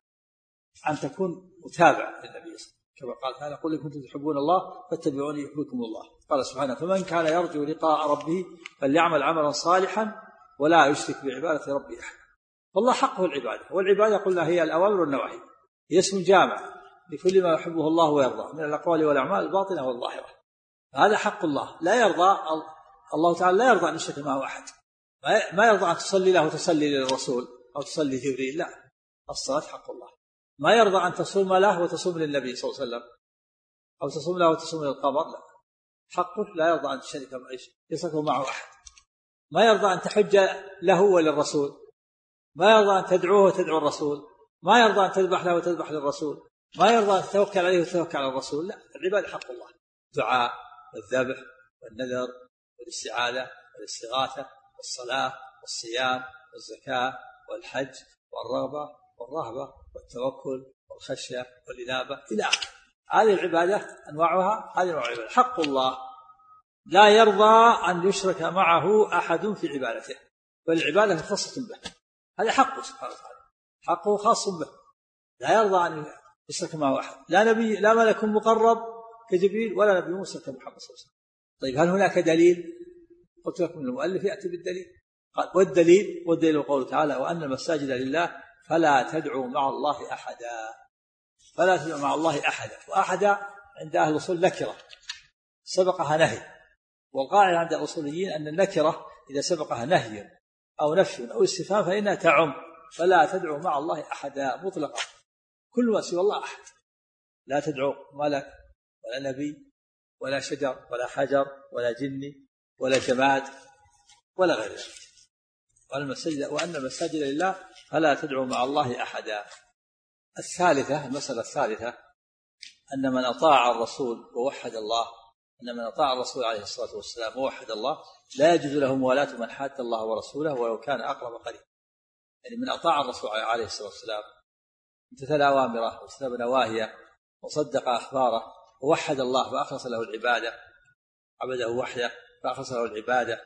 أن تكون متابع للنبي صلى الله عليه وسلم، كما قال تعالى قل إن كنتم تحبون الله فاتبعوني يحببكم الله. قال سبحانه فمن كان يرجو لقاء ربه فليعمل عملا صالحا ولا يشرك بعبادة ربه أحد. والله حقه العبادة، والعبادة قلنا هي الأوامر والنواهي، هي اسم جامع لكل ما يحبه الله ويرضاه من الأقوال والأعمال الباطنة والظاهرة. هذا حق الله، لا يرضى الله تعالى لا يرضى أن يشرك معه أحد، ما يرضى أن تصلي له وتصلي للرسول أو تصلي جبريل، لا، الصلاة حق الله. ما يرضى أن تصوم له وتصوم للنبي صلى الله عليه وسلم أو تصوم له وتصوم للقمر، لا، حقه لا يرضى أن يشرك معه أحد. ما يرضى أن تحج له وللرسول، ما يرضى أن تدعوه وتدعو الرسول، ما يرضى أن تذبح له وتذبح للرسول، ما يرضى أن تتوكل عليه وتتوكل على الرسول، لا، العبادة حق الله، الدعاء والذبح والنذر والاستعاذة والاستغاثة والصلاة والصيام والزكاة والحج والرغبة والرهبة والتوكل والخشية والإنابة إلى آخره. هذه العبادة أنواعها، هذه أنواع العبادة. حق الله لا يرضى أن يشرك معه أحد في عبادته، فالعبادة خاصة به، هذا حقه سبحانه وتعالى، حقه خاص به، لا يرضى أن يشرك معه أحد، لا نبي لا ملك مقرب كجبريل ولا نبي موسى كمحمد صلى الله عليه وسلم. طيب هل هناك دليل؟ قلت لكم المؤلف يأتي بالدليل، قال والدليل قوله تعالى وأن المساجد لله فلا تدعوا مع الله أحدا، فلا تدعوا مع الله أحدا. وأحدا عند أهل الأصول نكرة سبقها نهي، والقاعدة عند الأصوليين أن النكرة إذا سبقها نهي أو نفي أو استفهام فإنها تعم، فلا تدعوا مع الله أحدا مطلقا، كل ما سوى الله أحد، لا تدعوا ملك ولا نبي ولا شجر ولا حجر ولا جني ولا جماد ولا غير ذلك. وأن المساجد لله فلا تدعوا مع الله أحدا. الثالثة، المسألة الثالثة أن من أطاع الرسول ووحد الله، أن من أطاع الرسول عليه الصلاة والسلام ووحد الله لا يجوز له موالاة من حاد الله ورسوله ولو كان أقرب قريب. يعني من أطاع الرسول عليه الصلاة والسلام امتثل أوامره واجتنب نواهيه وصدق أخباره ووحد الله فأخلص له العبادة، عبده وحده فأخلص له العبادة،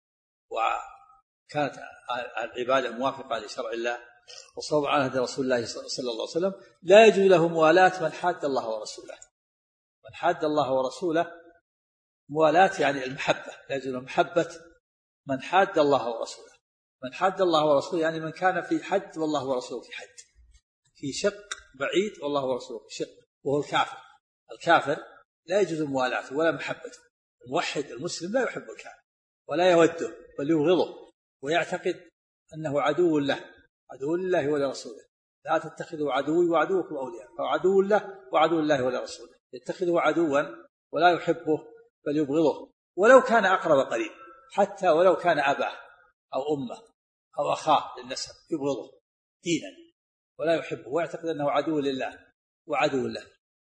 وكانت العبادة موافقة لشرع الله وصوب على هدي رسول الله صلى الله عليه وسلم، لا يجوز له موالاة من حاد الله ورسوله. من حاد الله ورسوله موالاة يعني المحبة، لا يجوز له محبة من حاد الله ورسوله. من حاد الله ورسوله يعني من كان في حد والله ورسوله في حد، في شق بعيد والله ورسوله في شق، وهو الكافر. الكافر لا يجوز موالاته ولا محبته. الموحد المسلم لا يحب الكافر ولا يوده بل يبغضه ويعتقد أنه عدو له، عدو لله ولرسوله. لا تتخذوا عدوي وعدوكم أولياء، فعدو الله وعدو الله ولرسوله. يتخذه عدوا ولا يحبه بل يبغضه ولو كان أقرب قريب، حتى ولو كان أباه أو أمه أو أخاه للنسب يبغضه دينا ولا يحبه ويعتقد أنه عدو لله وعدو له.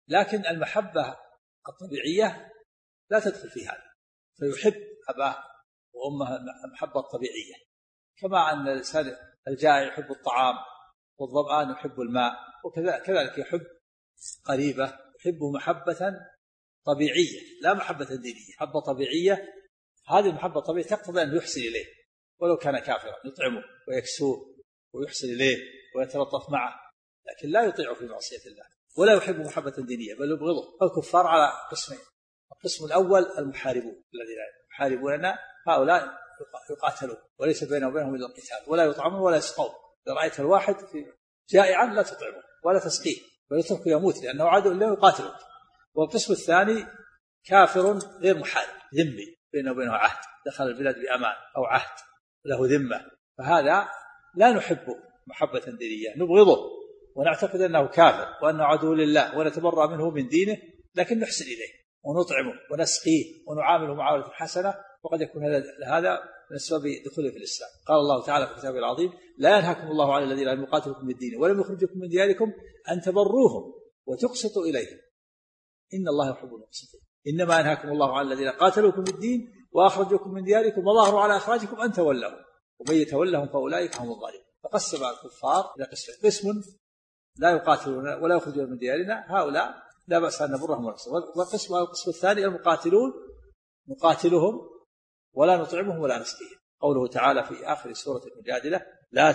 لكن المحبة الطبيعية لا تدخل في هذا، فيحب أباه وأمه المحبة الطبيعية، كما أن الإنسان الجائع يحب الطعام والظمآن يحب الماء، وكذلك يحب قريبه، يحبه محبة طبيعية لا محبة دينية، محبة طبيعية. هذه المحبة الطبيعية تقتضي أن يحسن إليه ولو كان كافرا، يطعمه ويكسوه ويحسن إليه ويتلطف معه، لكن لا يطيعه في معصية الله، ولا يحب محبة دينية بل يبغضه. الكفار على قسمين: القسم الأول المحاربون الذين يحاربوننا، هؤلاء يقاتلون وليس بينهم وبينهم إلا القتال، ولا يطعمون ولا يسقون. إذا رأيت الواحد جائعا لا تطعمه ولا تسقيه بل يتركه يموت لأنه عدو له يقاتله. والقسم الثاني كافر غير محارب ذمي بينه وبينه عهد، دخل البلاد بأمان أو عهد له ذمة، فهذا لا نحبه محبة دينية، نبغضه ونعتقد أنه كافر وأنه عدو لله ونتبرأ منه من دينه، لكن نحسن إليه ونطعمه ونسقيه ونعامله معاملة حسنة، وقد يكون هذا من أسباب دخوله في الإسلام. قال الله تعالى في كتابه العظيم: لا ينهاكم الله عن الذين لم يقاتلوكم في الدين ولم يخرجوكم من دياركم أن تبروهم وتقسطوا إليهم إن الله يحب المقسطين. إنما ينهاكم الله عن الذين قاتلوكم في الدين وأخرجوكم من دياركم وظاهروا على إخراجكم أن تولوا ومن يتولهم فأولئك هم الظالمون. فقسم الكفار إلى قسمين: قسم لا يقاتلون ولا يخرجون من ديارنا، هؤلاء لا بأس أن نبرهم ونقسم. والقسم الثاني المقاتلون نقاتلهم ولا نطعمهم ولا نسقيهم. قوله تعالى في آخر سورة المجادلة: لا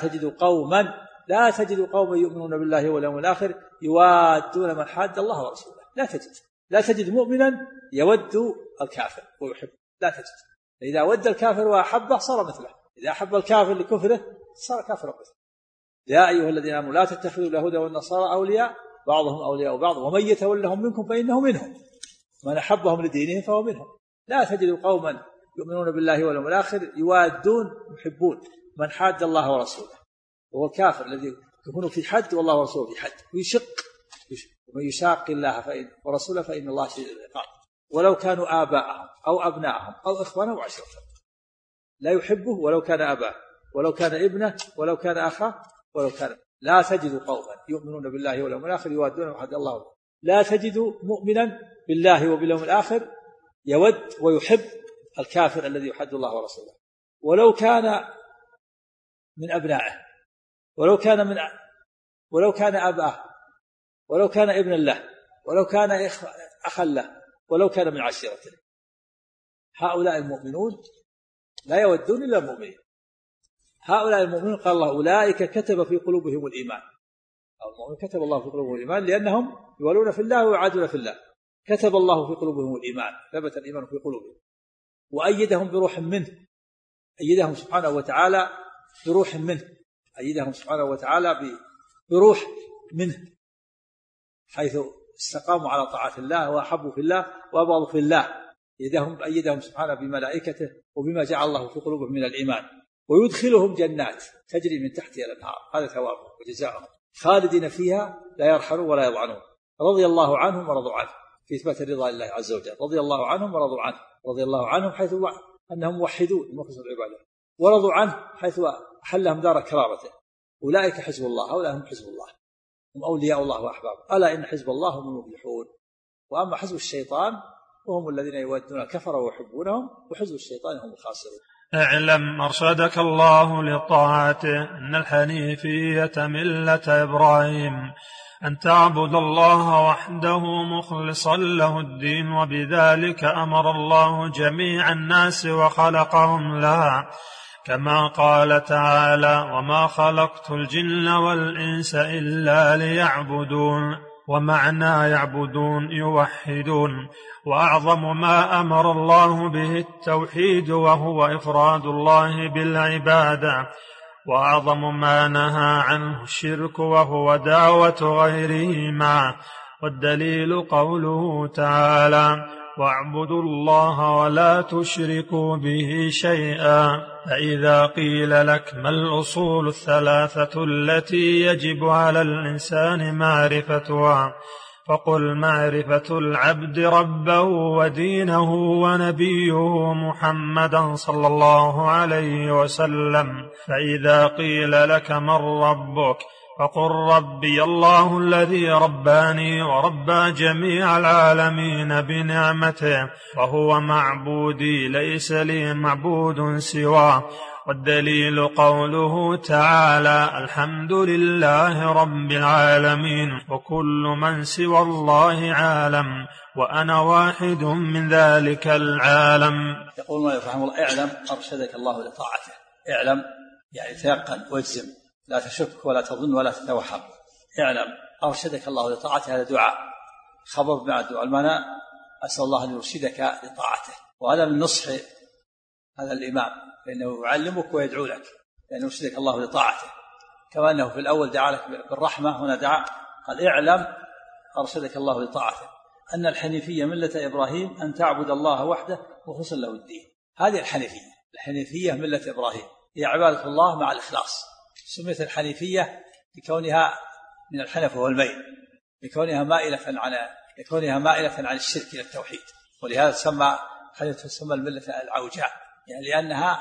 تجد قوما يؤمنون بالله واليوم الآخر يوادون من حاد الله ورسوله. لا تجد مؤمنا يود الكافر ويحب، لا تجد. إذا ود الكافر وأحبه صار مثله، إذا أحب الكافر لكفره صار كافرا مثله. يا أيها الذين آمنوا لا تتخذوا اليهود والنصارى أولياء بعضهم أولياء بعض ومن يتولهم منكم فإنه منهم، من أحبهم لدينهم فهو منهم. لا تجد قوما يؤمنون بالله واليوم الآخر يوادون يحبون من حاد الله ورسوله، وهو الكافر الذي يكون في حد والله ورسوله في حد، ويشق ومن يشاق الله ورسوله فإن الله شديد العقاب، ولو كانوا آباءهم أو أبناءهم أو إخوانهم وعشيرتهم. لا يحبه ولو كان أباه ولو كان ابنه ولو كان أخاه ولو كان. لا تجد قوما يؤمنون بالله واليوم الآخر يوادون من حاد الله. لا تجد مؤمنا بالله وباليوم الآخر يود ويحب الكافر الذي يحد الله ورسوله، ولو كان من أبنائه ولو كان أباه ولو كان ابنا له ولو كان أخا له ولو كان من عشيرته. هؤلاء المؤمنون لا يودون إلا المؤمنين. هؤلاء المؤمنون قال الله: أولئك كتب في قلوبهم الإيمان، أو المؤمنين كتب الله في قلوبهم الإيمان لأنهم يولون في الله ويعادون في الله. كتب الله في قلوبهم الإيمان، ثبت الإيمان في قلوبهم، وأيدهم بروح منه، أيدهم سبحانه وتعالى بروح منه، أيدهم سبحانه وتعالى بروح منه، حيث استقاموا على طاعة الله وأحبوا في الله وأبغضوا في الله. أيدهم سبحانه بملائكته وبما جعل الله في قلوبهم من الإيمان، ويدخلهم جنات تجري من تحتها الأنهار، هذا ثوابهم وجزاؤهم، خالدين فيها لا يرحلون ولا يضعنون. رضي الله عنهم ورضوا عنه، في إثبات الرضا لله عز وجل. رضي الله عنهم ورضوا عنه، رضي الله عنهم حيث أنهم موحدون مخلصون العبادة، ورضوا عنه حيث أحلهم دار كرامته. أولئك حزب الله، هؤلاء هم حزب الله، هم أولياء الله وأحبابه. ألا إن حزب الله هم المفلحون. وأما حزب الشيطان وهم الذين يودون الكفر ويحبونهم، وحزب الشيطان هم الخاسرون. اعلم أرشدك الله لطاعته أن الحنيفية ملة إبراهيم أن تعبد الله وحده مخلصا له الدين، وبذلك أمر الله جميع الناس وخلقهم لها، كما قال تعالى: وما خلقت الجن والإنس إلا ليعبدون. ومعنى يعبدون يوحدون. وأعظم ما أمر الله به التوحيد وهو إفراد الله بالعبادة، وأعظم ما نهى عنه الشرك وهو دعوة غيره معه. والدليل قوله تعالى: واعبدوا الله ولا تشركوا به شيئا. فإذا قيل لك ما الأصول الثلاثة التي يجب على الإنسان معرفتها، فقل معرفة العبد ربه ودينه ونبيه محمدا صلى الله عليه وسلم. فإذا قيل لك من ربك فقل ربي الله الذي رباني وربى جميع العالمين بنعمته، وهو معبودي ليس لي معبود سواه. والدليل قوله تعالى: الحمد لله رب العالمين، وكل من سوى الله عالم، وأنا واحد من ذلك العالم. يقول رحمه الله: اعلم أرشدك الله لطاعته. اعلم يعني تيقن واجزم، لا تشك ولا تظن ولا تتوهم. اعلم أرشدك الله لطاعته، هذا دعاء، خبر مع الدعاء. المعنى أسأل الله أن يرشدك لطاعته، وهذا من نصح هذا الإمام، فإنه يعلمك ويدعو لك لأن يرشدك الله لطاعته، كما أنه في الأول دعا لك بالرحمة، هنا دعا قال: اعلم أرشدك الله لطاعته أن الحنيفية ملة إبراهيم أن تعبد الله وحده مخلصا له الدين. هذه الحنيفية ملة إبراهيم هي عبادة الله مع الإخلاص. سميت الحنيفية لكونها من الحنف والميل، لكونها مائلة عن الشرك إلى التوحيد، ولهذا تسمى الملة العوجاء، يعني لأنها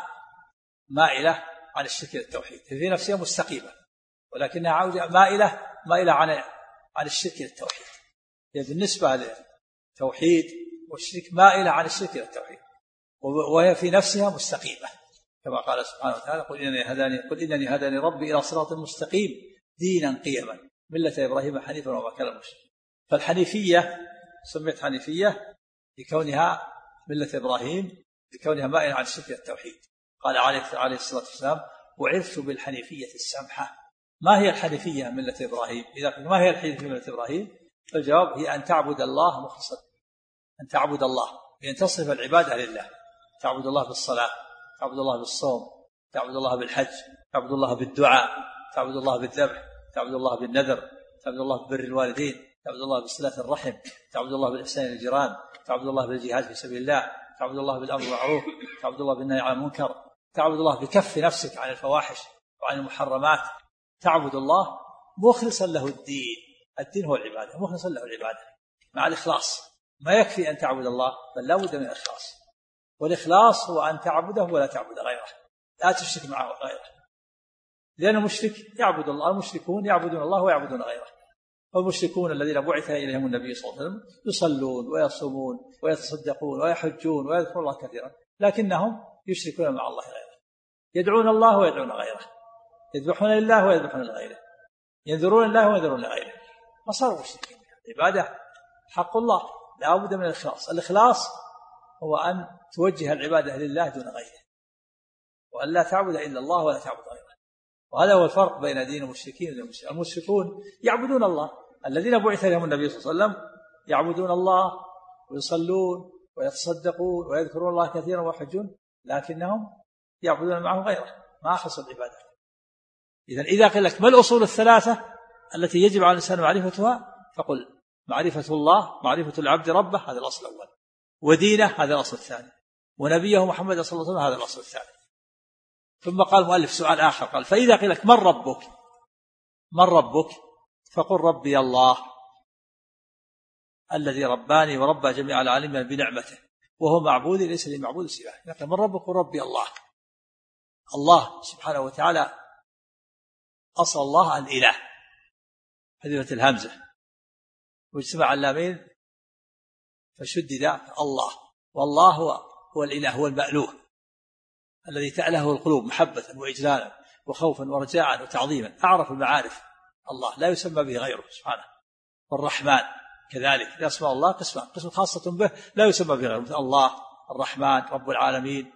مائلة عن الشرك إلى التوحيد، في نفسها مستقيمة، ولكنها عوجاء مائلة عن الشرك إلى التوحيد. يعني بالنسبة للتوحيد والشرك مائلة عن الشرك إلى التوحيد، وهي في نفسها مستقيمة، كما قال سبحانه وتعالى: قل إنني هداني ربي إلى صراط مستقيم دينا قيما ملة إبراهيم حنيفا وما كان مشركا. فالحنيفية سميت حنيفية لكونها ملة إبراهيم، لكونها مائلة عن الشرك إلى التوحيد. قال عليه الصلاة والسلام: بعثت بالحنيفية السمحة. ما هي الحنيفية ملة إبراهيم؟ إذا ما هي الحنيفية ملة إبراهيم؟ الجواب هي أن تعبد الله مخلصا، أن تعبد الله بأن تصرف العبادة لله، تعبد الله بالصلاة، تعبد الله بالصوم، تعبد الله بالحج، تعبد الله بالدعاء، تعبد الله بالذبح، تعبد الله بالنذر، تعبد الله ببر الوالدين، تعبد الله بصلة الرحم، تعبد الله بالإحسان إلى الجيران، تعبد الله بالجهاد في سبيل الله، تعبد الله بالأمر بالمعروف، تعبد الله بالنهي عن المنكر، تعبد الله بكف نفسك عن الفواحش وعن المحرمات، تعبد الله مخلصا له الدين. الدين هو العبادة، مخلصا له العبادة مع الإخلاص. ما يكفي أن تعبد الله، بل لا بد من الإخلاص، والإخلاص هو أن تعبده ولا تعبد غيره، لا تشرك معه غيره، لأن المشرك يعبد الله، المشركون يعبدون الله ويعبدون غيره. والمشركون الذين بعث إليهم النبي صلى الله عليه وسلم يصلون ويصومون ويتصدقون ويحجون ويذكرون الله كثيرا، لكنهم يشركون مع الله غيره، يدعون الله ويدعون غيره، يذبحون لله ويذبحون لغيره، ينذرون الله وينذرون لغيره، فصاروا مشركين. العبادة حق الله، لا بد من الإخلاص. الإخلاص هو أن توجه العبادة لله دون غيره، وأن لا تعبد إلا الله ولا تعبد غيره. وهذا هو الفرق بين دين المشركين وبين المشركين. المشركون يعبدون الله، الذين بعث لهم النبي صلى الله عليه وسلم يعبدون الله ويصلون ويتصدقون ويذكرون الله كثيرا ويحجون، لكنهم يعبدون معه غيره، ما أخلصوا العبادة. إذا قيل لك ما الأصول الثلاثة التي يجب على الإنسان معرفتها؟ فقل: معرفة الله، معرفة العبد ربه، هذا الأصل الأول، ودينه، هذا الأصل الثاني، ونبيه محمد صلى الله عليه وسلم، هذا الأصل الثالث. ثم قال المؤلف سؤال آخر، قال: فإذا قيل لك من ربك؟ فقل: ربي الله الذي رباني وربى جميع العالمين بنعمته، وهو معبودي ليس لي معبود سواه. لكن من ربك؟ ربي الله. الله سبحانه وتعالى أصل الله الإله، حذفت الهمزة واجتمع اللامين فشدد الله، والله هو الإله، هو المألوه الذي تألهه القلوب محبة وإجلالا وخوفا ورجاء وتعظيما، أعرف المعارف. الله لا يسمى به غيره سبحانه. والرحمن كذلك، أسماء الله قسمان: قسم خاصة به لا يسمى به غيره، مثل الله الرحمن رب العالمين،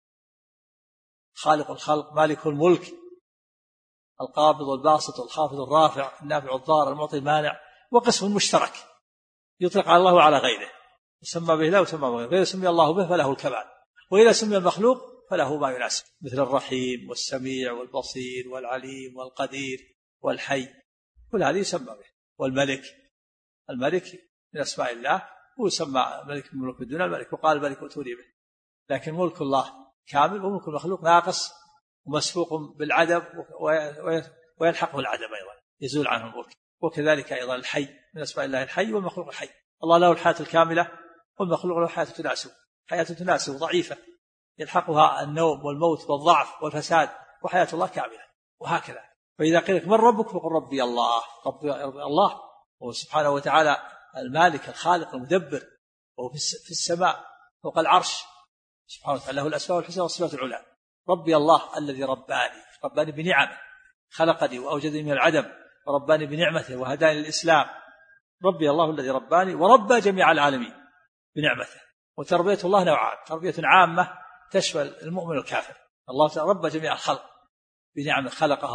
خالق الخلق، مالك الملك، القابض والباسط والخافض الرافع، النافع الضار، المعطي المانع. وقسم مشترك يطلق على الله وعلى غيره، يسمى به لا يسمى به غيره، فإذا سمي الله به فله الكمال، وإذا سمي المخلوق فله ما يناسب، مثل الرحيم والسميع والبصير والعليم والقدير والحي، كل هذه يسمى به. والملك، الملك من أسماء الله، هو يسمى ملك من ملوك الدنيا الملك، وقال الملك ائتوني به. لكن ملك الله كامل، وملك المخلوق ناقص ومسبوق بالعدم، ويلحقه العدم أيضا، يزول عنه الملك. وكذلك أيضا الحي من أسماء الله الحي، والمخلوق الحي. الله له الحياة الكاملة، والمخلوق له حياة تناسب، حياة تناسب ضعيفة يلحقها النوم والموت والضعف والفساد، وحياة الله كاملة. وهكذا فإذا قيل لك من ربك فقل ربي الله. ربي الله هو سبحانه وتعالى المالك الخالق المدبر، وهو في السماء فوق العرش سبحانه وتعالى، له الأسماء الحسنى والصفات العلى. ربي الله الذي رباني بنعمه، خلقني وأوجدني من العدم ورباني بنعمته وهداني للإسلام. ربي الله الذي رباني وربى جميع العالمين بنعمته. وتربية الله نوعان: تربية عامة تشمل المؤمن والكافر. الله تعالى ربى جميع الخلق بنعمه،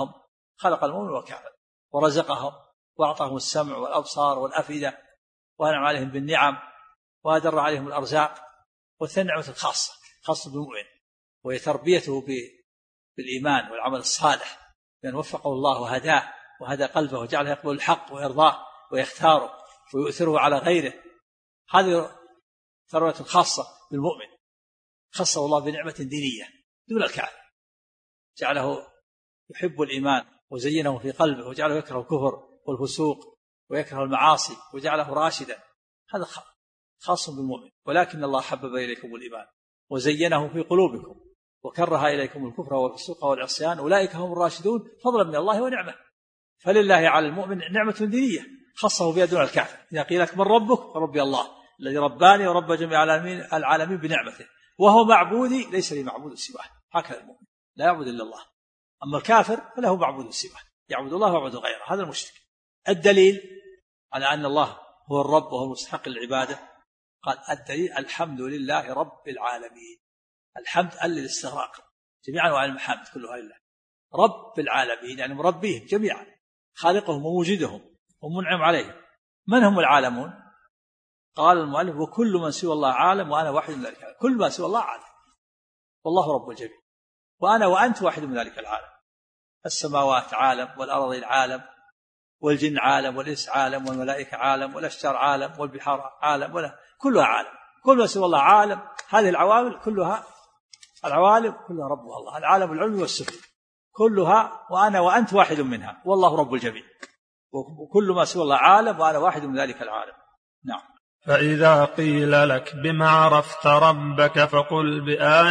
خلق المؤمن والكافر ورزقهم وأعطاهم السمع والأبصار والأفئدة وأنعم عليهم بالنعم وأدر عليهم الأرزاق. والثانية نعمة خاصة بالمؤمن، وهي تربيته بالإيمان والعمل الصالح، لأن وفقه الله وهدى قلبه وجعله يقبل الحق ويرضاه ويختاره ويؤثره على غيره. هذه تربية خاصة بالمؤمن، خصه الله بنعمة دينية دون الكافر، جعله يحب الإيمان وزينه في قلبه وجعله يكره الكفر والفسوق ويكره المعاصي وجعله راشدا. هذا خاص بالمؤمن. ولكن الله حبب إليكم الإيمان وزينه في قلوبكم وكره إليكم الكفر والفسوق والعصيان، أولئك هم الراشدون فضلا من الله ونعمه. فلله على المؤمن نعمة دينية خصه بها دون الكافر. إذا قيل لك من ربك فربي الله الذي رباني ورب جميع العالمين بنعمته وهو معبودي ليس لي معبود سواه. هكذا المؤمن لا يعبد إلا الله. أما الكافر فله معبود سواه، يعبد الله ويعبد غيره، هذا المشرك. الدليل على أن الله هو الرب وهو المستحق للعبادة، قال الدليل الحمد لله رب العالمين. الحمد للاستغراق، جميع أنواع المحامد كلها لله. رب العالمين يعني مربيهم جميعا، خالقهم وموجدهم ومنعم عليهم. من هم العالمون؟ قال المؤلف وكل من سوى الله عالم وأنا واحد من ذلك. كل ما سوى الله عالم، والله رب الجميع، وأنا وأنت واحد من ذلك العالم. السماوات عالم، والأرض عالم، والجن عالم، والإنس عالم، والملائكة عالم، والأشجار عالم، والبحار عالم، كلها عالم. كل ما سوى الله عالم. هذه العوالم كلها ربها الله، العالم العلمي والسفلي كلها، وأنا وأنت واحد منها، والله رب الجميع. وكل ما سوى الله عالم وأنا واحد من ذلك العالم. نعم. فإذا قيل لك بما عرفت ربك فقل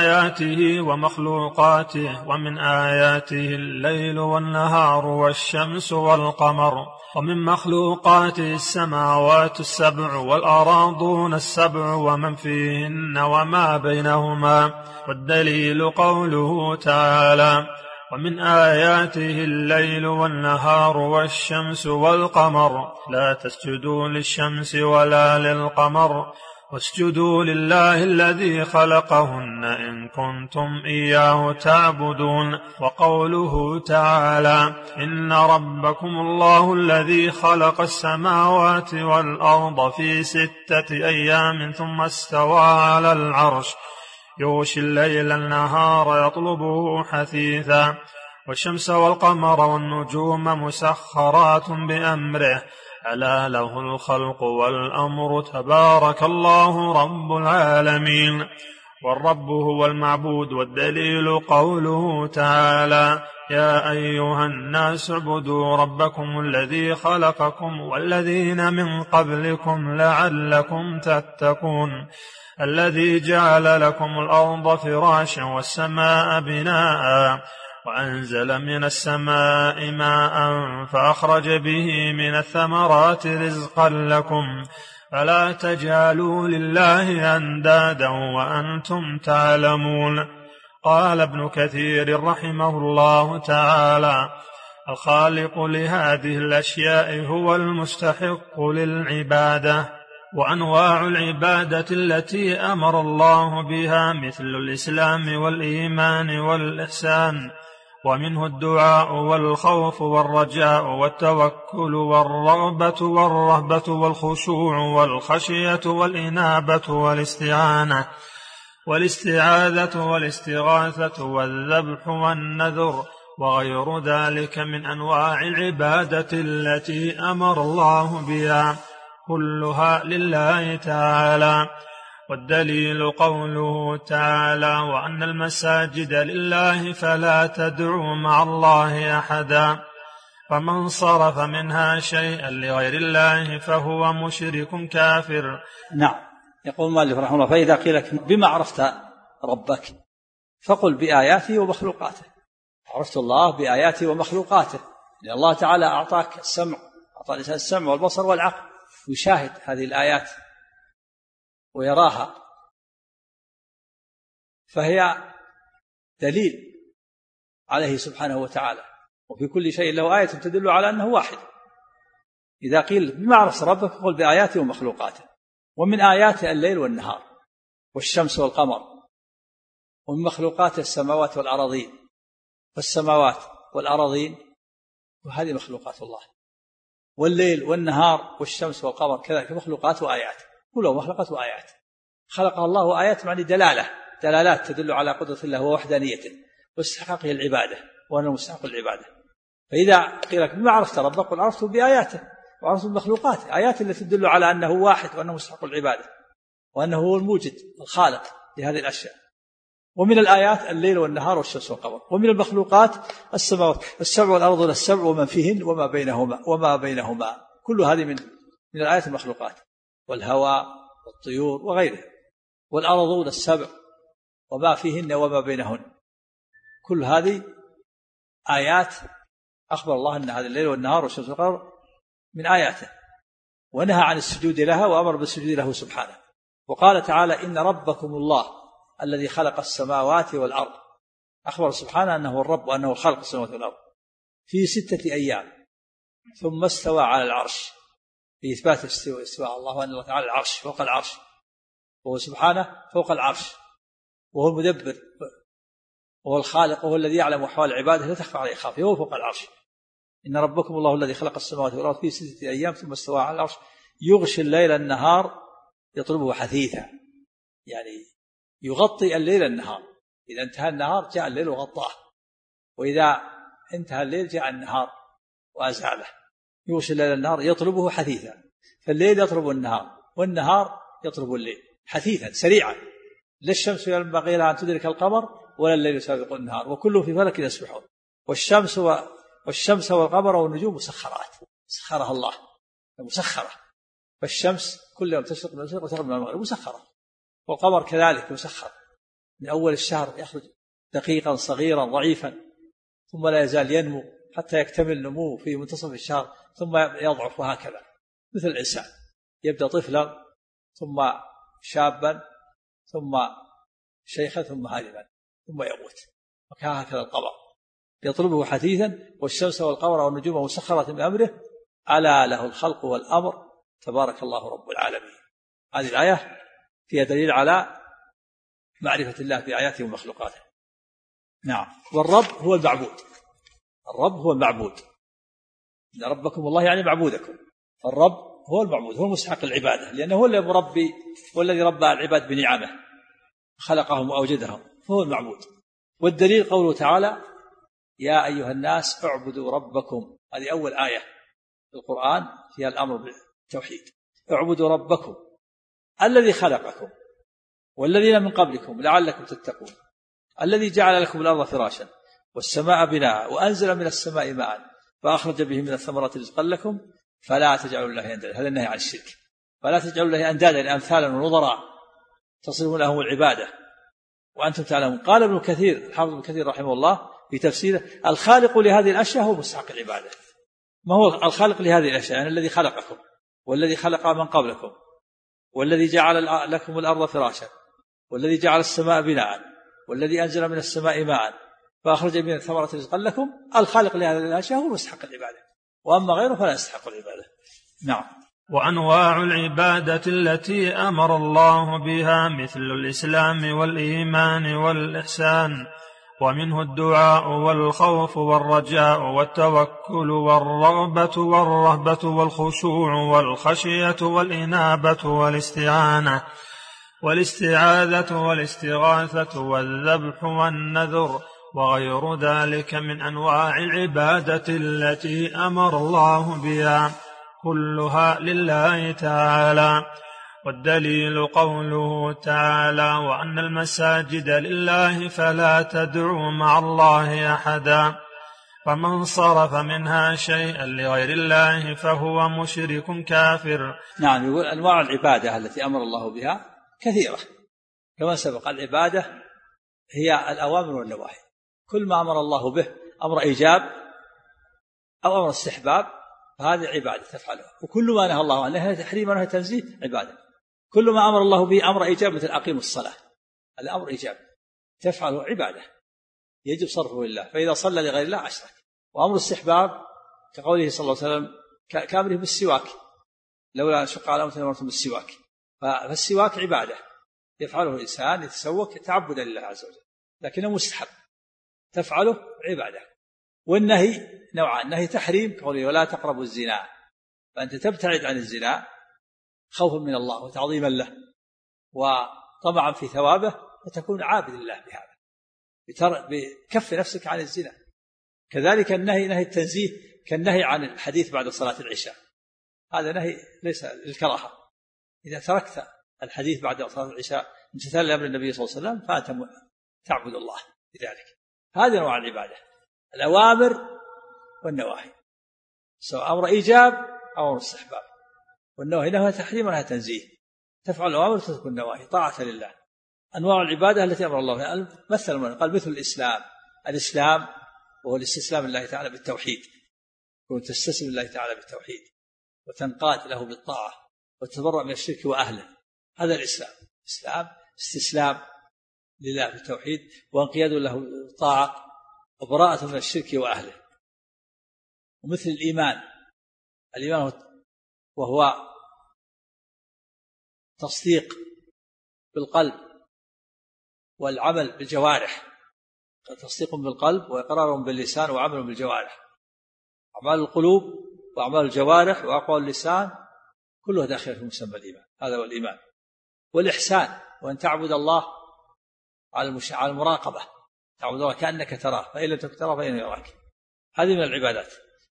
بآياته ومخلوقاته، ومن آياته الليل والنهار والشمس والقمر، ومن مخلوقاته السماوات السبع والأراضون السبع ومن فيهن وما بينهما. والدليل قوله تعالى ومن آياته الليل والنهار والشمس والقمر لا تسجدوا للشمس ولا للقمر واسجدوا لله الذي خلقهن إن كنتم إياه تعبدون. وقوله تعالى إن ربكم الله الذي خلق السماوات والأرض في 6 أيام ثم استوى على العرش يغشي الليل النهار يطلبه حثيثا والشمس والقمر والنجوم مسخرات بأمره ألا له الخلق والأمر تبارك الله رب العالمين. والرب هو المعبود. والدليل قوله تعالى يا أيها الناس اعبدوا ربكم الذي خلقكم والذين من قبلكم لعلكم تتقون الذي جعل لكم الأرض فراشا والسماء بناء وأنزل من السماء ماء فأخرج به من الثمرات رزقا لكم فلا تجعلوا لله أندادا وأنتم تعلمون. قال ابن كثير رحمه الله تعالى الخالق لهذه الأشياء هو المستحق للعبادة. وأنواع العبادة التي أمر الله بها مثل الإسلام والإيمان والإحسان، ومنه الدعاء والخوف والرجاء والتوكل والرغبة والرهبة والخشوع والخشية والإنابة والاستعاذة والاستغاثة والذبح والنذر وغير ذلك من أنواع العبادة التي أمر الله بها كلها لله تعالى. والدليل قوله تعالى وأن المساجد لله فلا تدعوا مع الله أحدا فمن صرف منها شيئا لغير الله فهو مشرك كافر. نعم. يقول المؤلف رحمه الله فإذا قيل لك بما عرفت ربك فقل بآياته ومخلوقاته. عرفت الله بآياته ومخلوقاته لأن الله تعالى أعطاك السمع، أعطى الإنسان السمع والبصر والعقل، يشاهد هذه الآيات ويراها، فهي دليل عليه سبحانه وتعالى. وفي كل شيء له آية تدل على أنه واحد. إذا قيل بما عرفت ربك قل بآياته ومخلوقاته. ومن آياته الليل والنهار والشمس والقمر، ومن مخلوقاته السماوات والأراضين، فالسماوات والأراضين وهذه مخلوقات الله، والليل والنهار والشمس والقمر كذلك مخلوقات وآيات، كلها مخلوقات وآيات خلقها الله آيات، يعني دلالات تدل على قدرة الله ووحدانيته واستحقاقه العبادة وأنه مستحق العبادة. فإذا قيل لك بما عرفت ربك قل عرفته بآياته وعرفت المخلوقات، آيات التي تدل على أنه واحد وأنه مستحق العبادة وأنه هو الموجد الخالق لهذه الأشياء. ومن الآيات الليل والنهار والشمس والقمر. ومن المخلوقات السماوات السبع والأرض السبع ومن فيهن وما بينهما كل هذه من الآيات المخلوقات، والهواء والطيور وغيرها، والأرض السبع وما فيهن وما بينهن، كل هذه آيات أخبر الله أن هذا الليل والنهار والشمس والقمر من آياته، ونهى عن السجود لها وأمر بالسجود له سبحانه. وقال تعالى إن ربكم الله الذي خلق السماوات والأرض، أخبر سبحانه أنه الرب وأنه خلق السماوات والأرض في 6 أيام ثم استوى على العرش، في إثبات استواء الله وأن الله تعالى العرش فوق العرش، وهو سبحانه فوق العرش، وهو المدبر وهو الخالق وهو الذي يعلم أحوال عباده لا تخفى عليه خافية، وهو فوق العرش. إن ربكم الله الذي خلق السماوات والأرض في 6 أيام ثم استوى على العرش يغشي الليل النهار يطلبه حثيثا، يعني يغطي الليل النهار، إذا انتهى النهار جاء الليل وغطاه، وإذا انتهى الليل جاء النهار وأزاله. يغشي الليل النهار يطلبه حثيثا، فالليل يطلب النهار والنهار يطلب الليل حثيثا سريعا. لا الشمس ينبغي لها أن تدرك القمر ولا الليل يسابق النهار وكله في فلك يسبحون. والشمس والقمر والنجوم مسخرات، سخرها الله مسخرة، فالشمس كل يوم تشرق من المشرق وتغرب من المغرب مسخرة، والقمر كذلك مسخر، من أول الشهر يخرج دقيقا صغيرا ضعيفا ثم لا يزال ينمو حتى يكتمل نموه في منتصف الشهر ثم يضعف، وهكذا مثل الإنسان يبدأ طفلا ثم شابا ثم شيخا ثم هارما ثم يموت، وهكذا القمر يطلبه حثيثا. والشمس والقمر والنجوم مسخرات من أمره ألا له الخلق والأمر تبارك الله رب العالمين. هذه الآية فيها دليل على معرفة الله بآياته ومخلوقاته. نعم. والرب هو المعبود، الرب هو المعبود، إن ربكم الله يعني معبودكم، الرب هو المعبود هو مستحق العبادة، لأنه هو الذي مربي والذي ربى العباد بنعمه خلقهم وأوجدهم، فهو المعبود. والدليل قوله تعالى يا أيها الناس اعبدوا ربكم، هذه أول آية في القرآن فيها الأمر بالتوحيد. اعبدوا ربكم الذي خلقكم والذين من قبلكم لعلكم تتقون، الذي جعل لكم الأرض فراشا والسماء بناء وأنزل من السماء ماء فأخرج به من الثمرات رزقا لكم فلا تجعلوا الله أندادا، هذا النهي عن الشرك، فلا تجعلوا الله أندادا أمثالا ونظراء تصرفون لهم العبادة وأنتم تعلمون. قال ابن كثير الحافظ ابن كثير رحمه الله في تفسيره الخالق لهذه الأشياء هو مستحق العبادة. ما هو الخالق لهذه الأشياء؟ يعني الذي خلقكم والذي خلق من قبلكم والذي جعل لكم الأرض فراشا والذي جعل السماء بناء والذي أنزل من السماء ماء فأخرج من الثمرات رزقا لكم. الخالق لهذه الأشياء هو مستحق العبادة، وأما غيره فلا يستحق العبادة. نعم. وأنواع العبادة التي أمر الله بها مثل الإسلام والإيمان والإحسان، ومنه الدعاء والخوف والرجاء والتوكل والرغبة والرهبة والخشوع والخشية والإنابة والاستعاذة والاستغاثة والذبح والنذر وغير ذلك من أنواع العبادة التي أمر الله بها، كلها لله تعالى. والدليل قوله تعالى وأن المساجد لله فلا تدعوا مع الله أحدا، فمن صرف منها شيئا لغير الله فهو مشرك كافر. نعم. يقول أنواع العبادة التي أمر الله بها كثيرة كما سبق. العبادة هي الأوامر والنواهي، كل ما أمر الله به أمر إيجاب أو أمر استحباب فهذه عبادة تفعله. وكل ما نهى الله عنه نهي تحريم ونهي تنزيه عبادة. كل ما أمر الله به أمر إيجاب مثل أقيموا الصلاة، الأمر إيجاب تفعله عبادة يجب صرفه لله، فإذا صلى لغير الله أشرك. وأمر استحباب كقوله صلى الله عليه وسلم كأمره بالسواك، لولا شق على أمة لأمرتم بالسواك. فالسواك عبادة يفعله الإنسان يتسوك تعبدا لله عز وجل، لكنه مستحب تفعله عبادة. والنهي نوعان، النهي تحريم قوله ولا تقربوا الزنا، فأنت تبتعد عن الزنا خوفا من الله وتعظيما له وطمعا في ثوابه، فتكون عابد لله بهذا بكف نفسك عن الزنا. كذلك النهي نهي التنزيه كالنهي عن الحديث بعد صلاة العشاء، هذا نهي ليس للكراهة. إذا تركت الحديث بعد صلاة العشاء امتثالا لأمر النبي صلى الله عليه وسلم فأنت تعبد الله بذلك. هذه أنواع العبادة، الأوامر والنواهي، سواء أمر إيجاب أو أمر استحباب. والنواهي نهي تحريم ونهي تنزيه، تفعل الأوامر وتترك النواهي طاعة لله. أنواع العبادة التي أمر الله بها قال مثل الإسلام وهو الاستسلام لله تعالى بالتوحيد، وتستسلم لله تعالى بالتوحيد وتنقاد له بالطاعة وتتبرأ من الشرك وأهله، هذا الإسلام. استسلام لله بالتوحيد وانقياد له بالطاعة وبراءة من الشرك وأهله. ومثل الإيمان وهو تصديق بالقلب والعمل بالجوارح، تصديق بالقلب وإقرار باللسان وعمل بالجوارح. أعمال القلوب وأعمال الجوارح وأقوال اللسان كلها داخل في مسمى الإيمان، هذا هو الإيمان. والإحسان وأن تعبد الله على المراقبة، تعبد الله كأنك تراه، فإن لم تكن تراه فإنه يراك. هذه من العبادات.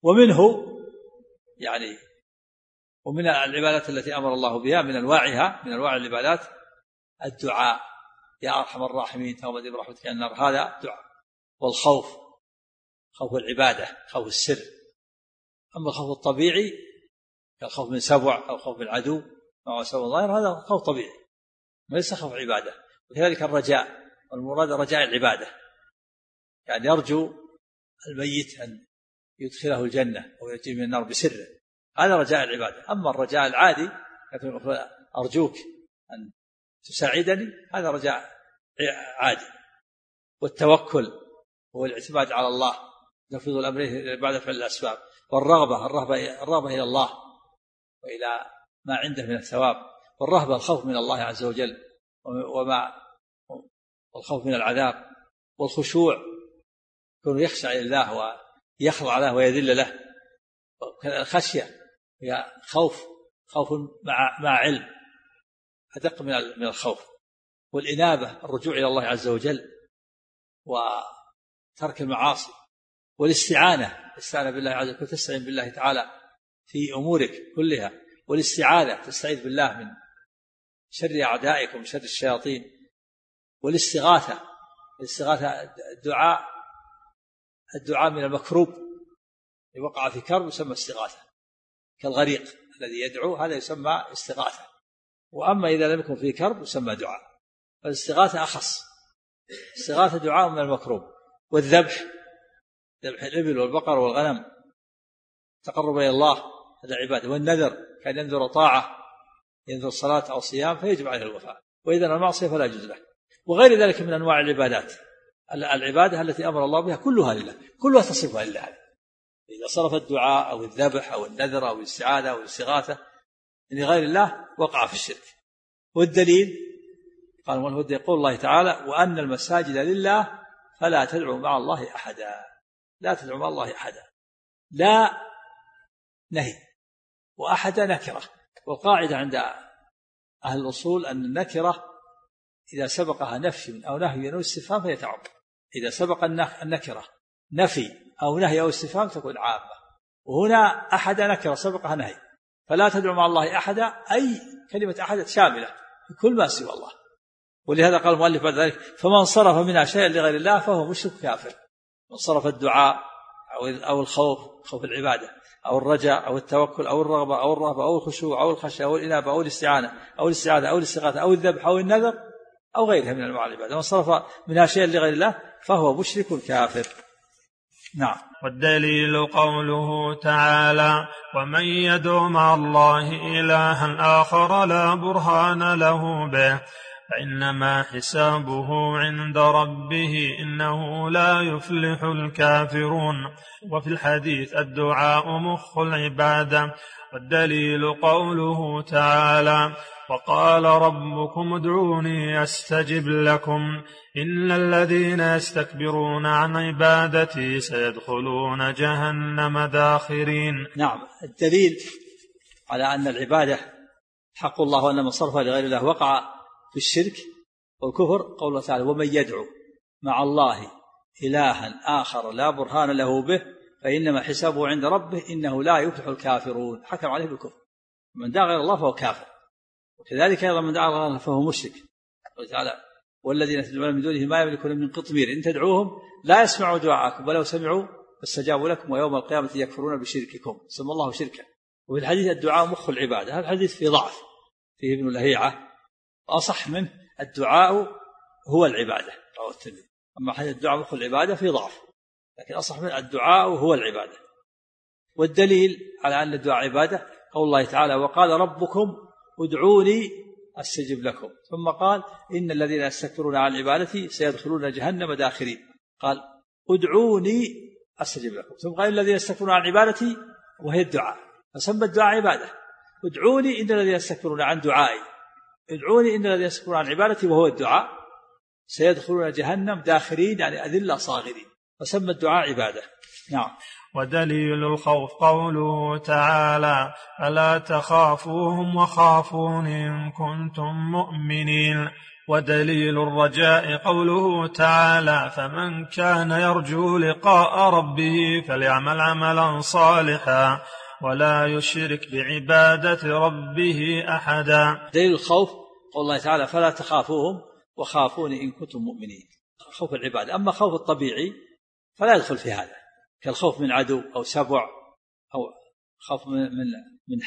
ومن العبادات التي أمر الله بها من أنواع العبادات الدعاء، يا أرحم الراحمين تغمد برحمتك النار، هذا دعاء. والخوف، خوف العبادة، خوف السر. أما الخوف الطبيعي كالخوف من سبع أو خوف من عدو أو سبع ظاهر، هذا خوف طبيعي وليس خوف عبادة. وكذلك الرجاء، والمراد رجاء العبادة، يعني يرجو الميت أن يدخله الجنة أو يجي من النار بسره، هذا رجاء العبادة. أما الرجاء العادي أرجوك أن تساعدني، هذا رجاء عادي. والتوكل هو الاعتماد على الله، نفذ الأمر بعد فعل الأسباب. والرغبة إلى الله وإلى ما عنده من الثواب. والرهبة الخوف من الله عز وجل والخوف من العذاب. والخشوع يكون يخشع لله ويخضع له ويذل له. الخشية هي خوف مع علم أدق من الخوف. والإنابة الرجوع إلى الله عز وجل وترك المعاصي. والاستعانة بالله عز وجل، تستعين بالله تعالى في أمورك كلها. والاستعاذة تستعيذ بالله من شر أعدائك ومن شر الشياطين. والاستغاثة الدعاء من المكروب، وقع في كرب يسمى استغاثة، كالغريق الذي يدعو، هذا يسمى استغاثة. وأما إذا لم يكن في كرب يسمى دعاء. فالاستغاثة أخص، استغاثة دعاء من المكروب. والذبح، ذبح الإبل والبقر والغنم تقرب إلى الله، هذا عبادة. والنذر كان ينذر طاعة، ينذر صلاة أو صيام فيجب عليه الوفاء، وإذا المعصية فلا يجوز له. وغير ذلك من أنواع العبادات، العبادة التي أمر الله بها كلها لله، كلها تصرفها لله. إذا صرف الدعاء أو الذبح أو النذر أو الاستعاذة أو الاستغاثة لغير الله وقع في الشرك. والدليل قال يقول الله تعالى وأن المساجد لله فلا تدعوا مع الله أحدا. لا تدعوا مع الله أحدا، لا نهي، وأحد نكرة. والقاعدة عند أهل الأصول أن النكرة إذا سبقها نفي أو نهي أو استفهام فهي تعم. إذا سبق النكرة نفي أو نهي أو استفهام تكون عامة. وهنا أحد نكرة سبقها نهي، فلا تدعوا مع الله أحدا، أي كلمة أحد شاملة في كل ما سوى الله. ولهذا قال المؤلف بعد ذلك فمن صرف منها شيئا لغير الله فهو مشرك كافر. من صرف الدعاء أو الخوف، خوف العبادة، أو الرجاء أو التوكل أو الرغبة أو الرهبة أو الخشوع أو الخشية أو الإنابة أو الاستعانة أو الاستعاذة أو الاستغاثة أو الذبح أو النذر أو غيرها من أنواع العبادة، من صرف منها شيئا لغير الله فهو مشرك كافر. نعم. والدليل قوله تعالى: ومن يدع مع الله إلها آخر لا برهان له به فإنما حسابه عند ربه إنه لا يفلح الكافرون. وفي الحديث: الدعاء مخ العبادة. والدليل قوله تعالى: وقال ربكم ادعوني أستجب لكم إن الذين يستكبرون عن عبادتي سيدخلون جهنم داخرين. نعم. الدليل على أن العبادة حق الله وأن من صرفها لغير الله وقع في الشرك والكفر قوله تعالى: ومن يدعو مع الله إلها آخر لا برهان له به فإنما حسابه عند ربه إنه لا يفلح الكافرون. حكم عليه بالكفر. من دعا غير الله فهو كافر، وكذلك أيضا من دعا غير الله فهو مشرك. قال تعالى: والذين تدعون من دونه ما يملكون من قطمير إن تدعوهم لا يسمعوا دعاءكم ولو سمعوا فاستجابوا لكم ويوم القيامة يكفرون بشرككم سمى الله شركا. وفي الحديث: الدعاء مخ العبادة. هذا الحديث فيه ضعف، فيه ابن لهيعة، أصح منه الدعاء هو العبادة رواه الترمذي. أما حديث الدعاء مخ العبادة فيه ضعف، لكن أصح منه الدعاء هو العبادة. والدليل على أن الدعاء عبادة قول الله تعالى: وقال ربكم ادعوني أستجب لكم. ثم قال: إن الذين يستكبرون عن عبادتي سيدخلون جهنم داخرين. قال: ادعوني أستجب لكم. ثم قال: الذين يستكبرون عن عبادتي، وهي الدعاء، فسمى الدعاء عبادة. ادعوني إن الذين يستكبرون عن دعائي، ادعوني إن الذين يستكبرون عن عبادتي وهو الدعاء سيدخلون جهنم داخرين، يعني أذلة صاغرين، فسمى الدعاء عبادة. نعم. ودليل الخوف قوله تعالى: ألا تخافوهم وخافون إن كنتم مؤمنين. ودليل الرجاء قوله تعالى: فمن كان يرجو لقاء ربه فليعمل عملا صالحا ولا يشرك بعبادة ربه أحدا. دليل الخوف قول الله تعالى: فلا تخافوهم وخافون إن كنتم مؤمنين. خوف العبادة. أما خوف الطبيعي فلا يدخل في هذا، كالخوف من عدو أو سبع أو خوف من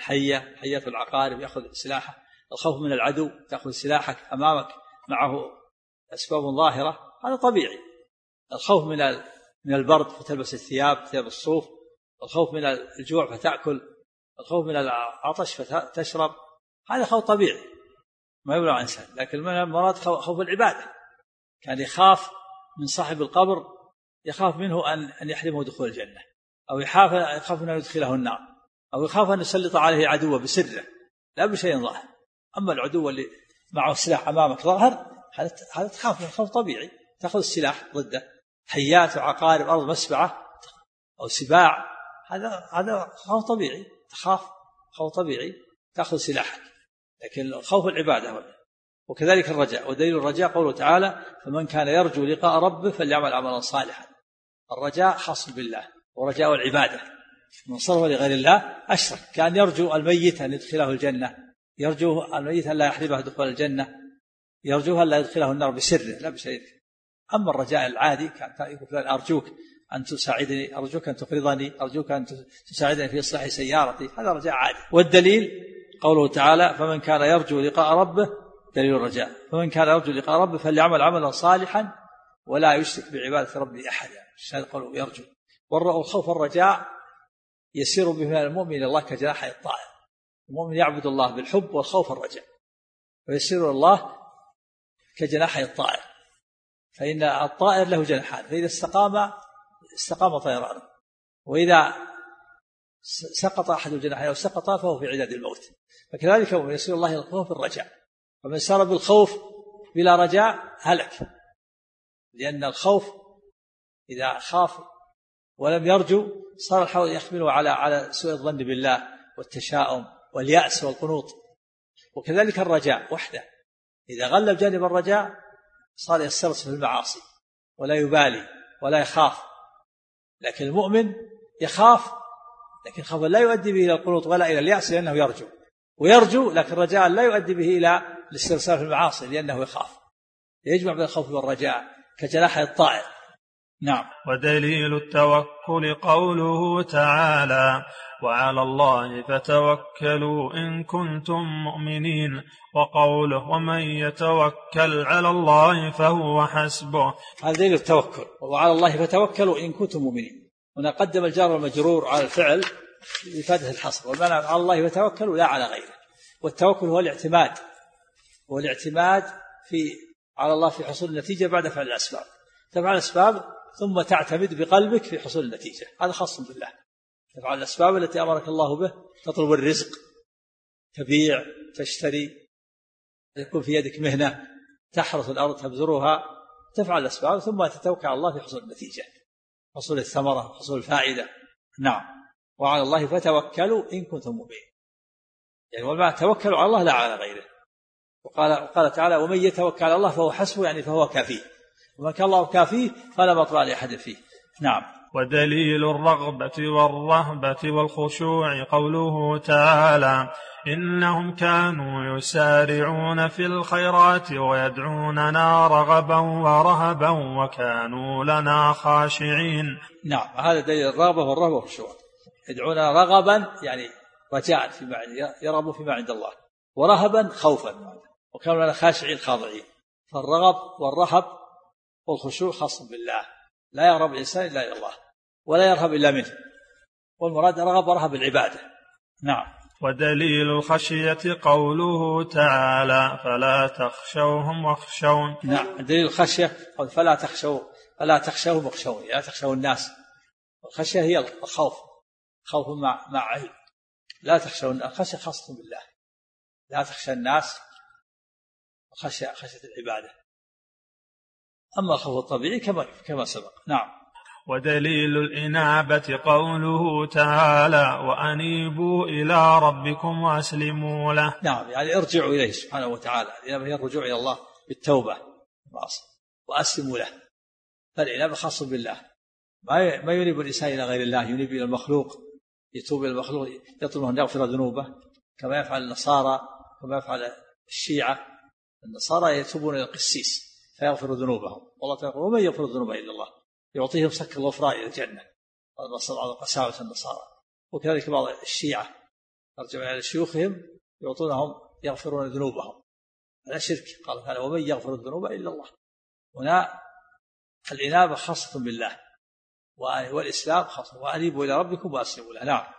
حية العقارب يأخذ سلاحه. الخوف من العدو تأخذ سلاحك أمامك معه أسباب ظاهرة، هذا طبيعي. الخوف من البرد فتلبس الثياب الصوف. الخوف من الجوع فتأكل. الخوف من العطش فتشرب، هذا خوف طبيعي ما يمنع إنسان. لكن من المراد خوف العبادة، كان يخاف من صاحب القبر، يخاف منه أن يحرمه دخول الجنة، أو يخاف أن يدخله النار، أو يخاف أن يسلط عليه عدوه بسره لا بشيء ظاهر. أما العدو اللي معه سلاح أمامك ظاهر، هذا تخاف من خوف طبيعي، تأخذ السلاح ضده. حيات وعقارب أرض مسبعة أو سباع، هذا خوف طبيعي، تخاف خوف طبيعي تأخذ سلاحك. لكن خوف العبادة هو. وكذلك الرجاء. ودليل الرجاء قوله تعالى: فمن كان يرجو لقاء ربه فليعمل عملا صالحا. الرجاء خاص بالله، ورجاء العبادة. من صرف لغير الله أشرك، كان يرجو الميت أن يدخله الجنة، يرجو الميت أن لا يحرمه دخول الجنة، يرجوه أن لا يدخله النار بسره لا بشيء. أما الرجاء العادي كان يقول: أرجوك أن تساعدني، أرجوك أن تقرضني، أرجوك أن تساعدني في إصلاح سيارتي، هذا رجاء عادي. والدليل قوله تعالى: فمن كان يرجو لقاء ربه، دليل الرجاء: فمن كان يرجو لقاء ربه فليعمل عملا صالحا ولا يشرك بعبادة ربه أحدا. هذا قوله يرجو. والخوف الرجاء يسير به المؤمن إلى الله كجناح الطائر. المؤمن يعبد الله بالحب والخوف الرجاء، ويسير الله كجناح الطائر، فإن الطائر له جناحان، فإذا استقام طيرانه، وإذا سقط أحد الجناحين أو سقط فهو في عداد الموت. فكذلك هو يسير الله إلى الخوف الرجاء. فمن سار بالخوف بلا رجاء هلك، لأن الخوف إذا خاف ولم يرجو صار الحول يحمله على سوء الظن بالله والتشاؤم واليأس والقنوط. وكذلك الرجاء وحده، إذا غلب جانب الرجاء صار يسترسل في المعاصي ولا يبالي ولا يخاف. لكن المؤمن يخاف، لكن خوفا لا يؤدي به إلى القنوط ولا إلى اليأس لأنه يرجو، ويرجو لكن رجاء لا يؤدي به إلى الاسترسال في المعاصي لأنه يخاف. يجمع بين الخوف والرجاء كجناح الطائر، نعم. ودليل التوكل قوله تعالى: وعلى الله فتوكلوا إن كنتم مؤمنين، وقوله: ومن يتوكل على الله فهو حسبه. هذا دليل التوكل، وعلى الله فتوكلوا إن كنتم مؤمنين. هنا قدم الجار والمجرور على الفعل لإفادة الحصر، والمعنى على الله فتوكلوا لا على غيره. والتوكل هو الاعتماد، على الله في حصول النتيجة بعد فعل الأسباب. تفعل الأسباب ثم تعتمد بقلبك في حصول النتيجة، هذا خاص بالله. تفعل الأسباب التي أمرك الله به، تطلب الرزق، تبيع، تشتري، يكون في يدك مهنة، تحرث الأرض تبذرها، تفعل الأسباب ثم تتوكل على الله في حصول النتيجة، حصول الثمرة، حصول الفائدة. نعم. وعلى الله فتوكلوا إن كنتم مؤمنين، يعني والمعنى توكلوا على الله لا على غيره. وقال تعالى: ومن يتوكل على الله فهو حسبه، يعني فهو كافيه، ومن كان الله كافيه فلا مطمع لأحد فيه. نعم. ودليل الرغبة والرهبة والخشوع قوله تعالى: إنهم كانوا يسارعون في الخيرات ويدعوننا رغبا ورهبا وكانوا لنا خاشعين. نعم، هذا دليل الرغبة والرهبة والخشوع. يدعوننا رغبا يعني رجاء فيما يرغبوا فيما عند الله، ورهبا خوفا، وكانوا لنا خاشعين خاضعين. فالرغب والرهب والخشوع خاص بالله، لا يرغب الإنسان إلا إلى الله ولا يرهب إلا منه، والمراد رغب ورهب العبادة. نعم. ودليل الخشية قوله تعالى: فلا تخشوهم واخشون. نعم، دليل الخشية قال: فلا تخشوهم واخشون، لا تخشوا الناس. الخشية هي الخوف، خوف مع علم. لا تخشوا الخشية خاصة بالله، لا تخشى الناس، خشية العبادة. أما الخوف الطبيعي كما سبق. نعم. ودليل الإنابة قوله تعالى: وأنيبوا إلى ربكم وأسلموا له. نعم، يعني ارجعوا إليه سبحانه وتعالى. الإنابة هي الرجوع إلى الله بالتوبة وأسلموا له. فالإنابة خاصة بالله، ما ينيب الإنسان إلى غير الله، ينيب إلى المخلوق، يتوب إلى المخلوق، يطلب أن يغفر ذنوبه، كما يفعل النصارى، كما يفعل الشيعة. النصارى يتوبون إلى القسيس فيغفر ذنوبهم، والله تعالى: ومن يغفر الذنوب إلا الله، يعطيهم سك الغفران إلى الجنة. هذا قساوة النصارى. وكذلك بعض الشيعة يرجعون إلى شيوخهم يعطونهم يغفرون ذنوبهم، هذا شرك. قال تعالى: ومن يغفر الذنوب إلا الله. هنا الإنابة خاصة بالله، والإسلام خاصة: وأنيبوا إلى ربكم وأسلموا له. نعم.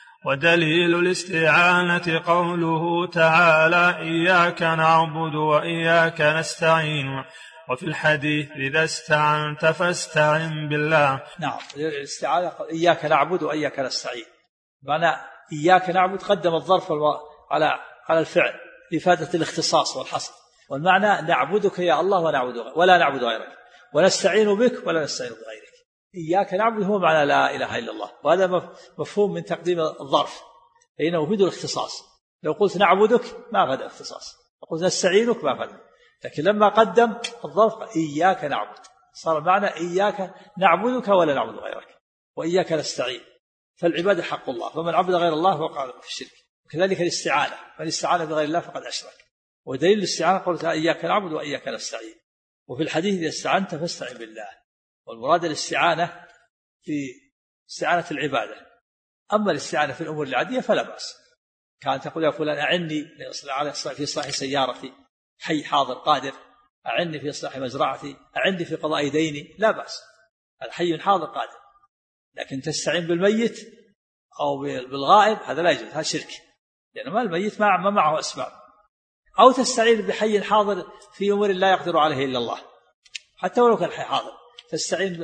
ودليل الاستعانة قوله تعالى: إياك نعبد وإياك نستعين. وفي الحديث: إذا استعنت فاستعن بالله. نعم، الاستعانة إياك نعبد وإياك نستعين. معنى إياك نعبد قدم الظرف على الفعل لإفادة الاختصاص والحصر، والمعنى نعبدك يا الله ولا نعبد غيرك، ونستعين بك ولا نستعين بغيرك. إياك نعبد هو معنى لا إله إلا الله، وهذا مفهوم من تقديم الظرف، فإنه يفيد الاختصاص. لو قلت نعبدك ما فاد الاختصاص، وقلت نستعينك ما فاد. لكن لما قدم الظرف إياك نعبد صار معنى إياك نعبدك ولا نعبد غيرك، وإياك نستعين. فالعبادة حق الله، فمن عبد غير الله وقع في الشرك. وكذلك الاستعانة، من استعان بغير الله فقد أشرك. ودليل الاستعانة قولتها: إياك نعبد وإياك نستعين. وفي الحديث: إذا استعنت فاستعن بالله. والمراد الاستعانة في استعانة العبادة. أما الاستعانة في الأمور العادية فلا بأس، كان تقول: يا فلان أعني في إصلاح سيارتي، حي حاضر قادر، أعني في إصلاح مزرعتي، أعني في قضاء ديني، لا بأس، الحي حاضر قادر. لكن تستعين بالميت أو بالغائب هذا لا يجوز، هذا شرك، لأن ما الميت ما معه أسباب. أو تستعين بحي حاضر في أمور لا يقدر عليه إلا الله، حتى ولو كان حي حاضر، تستعين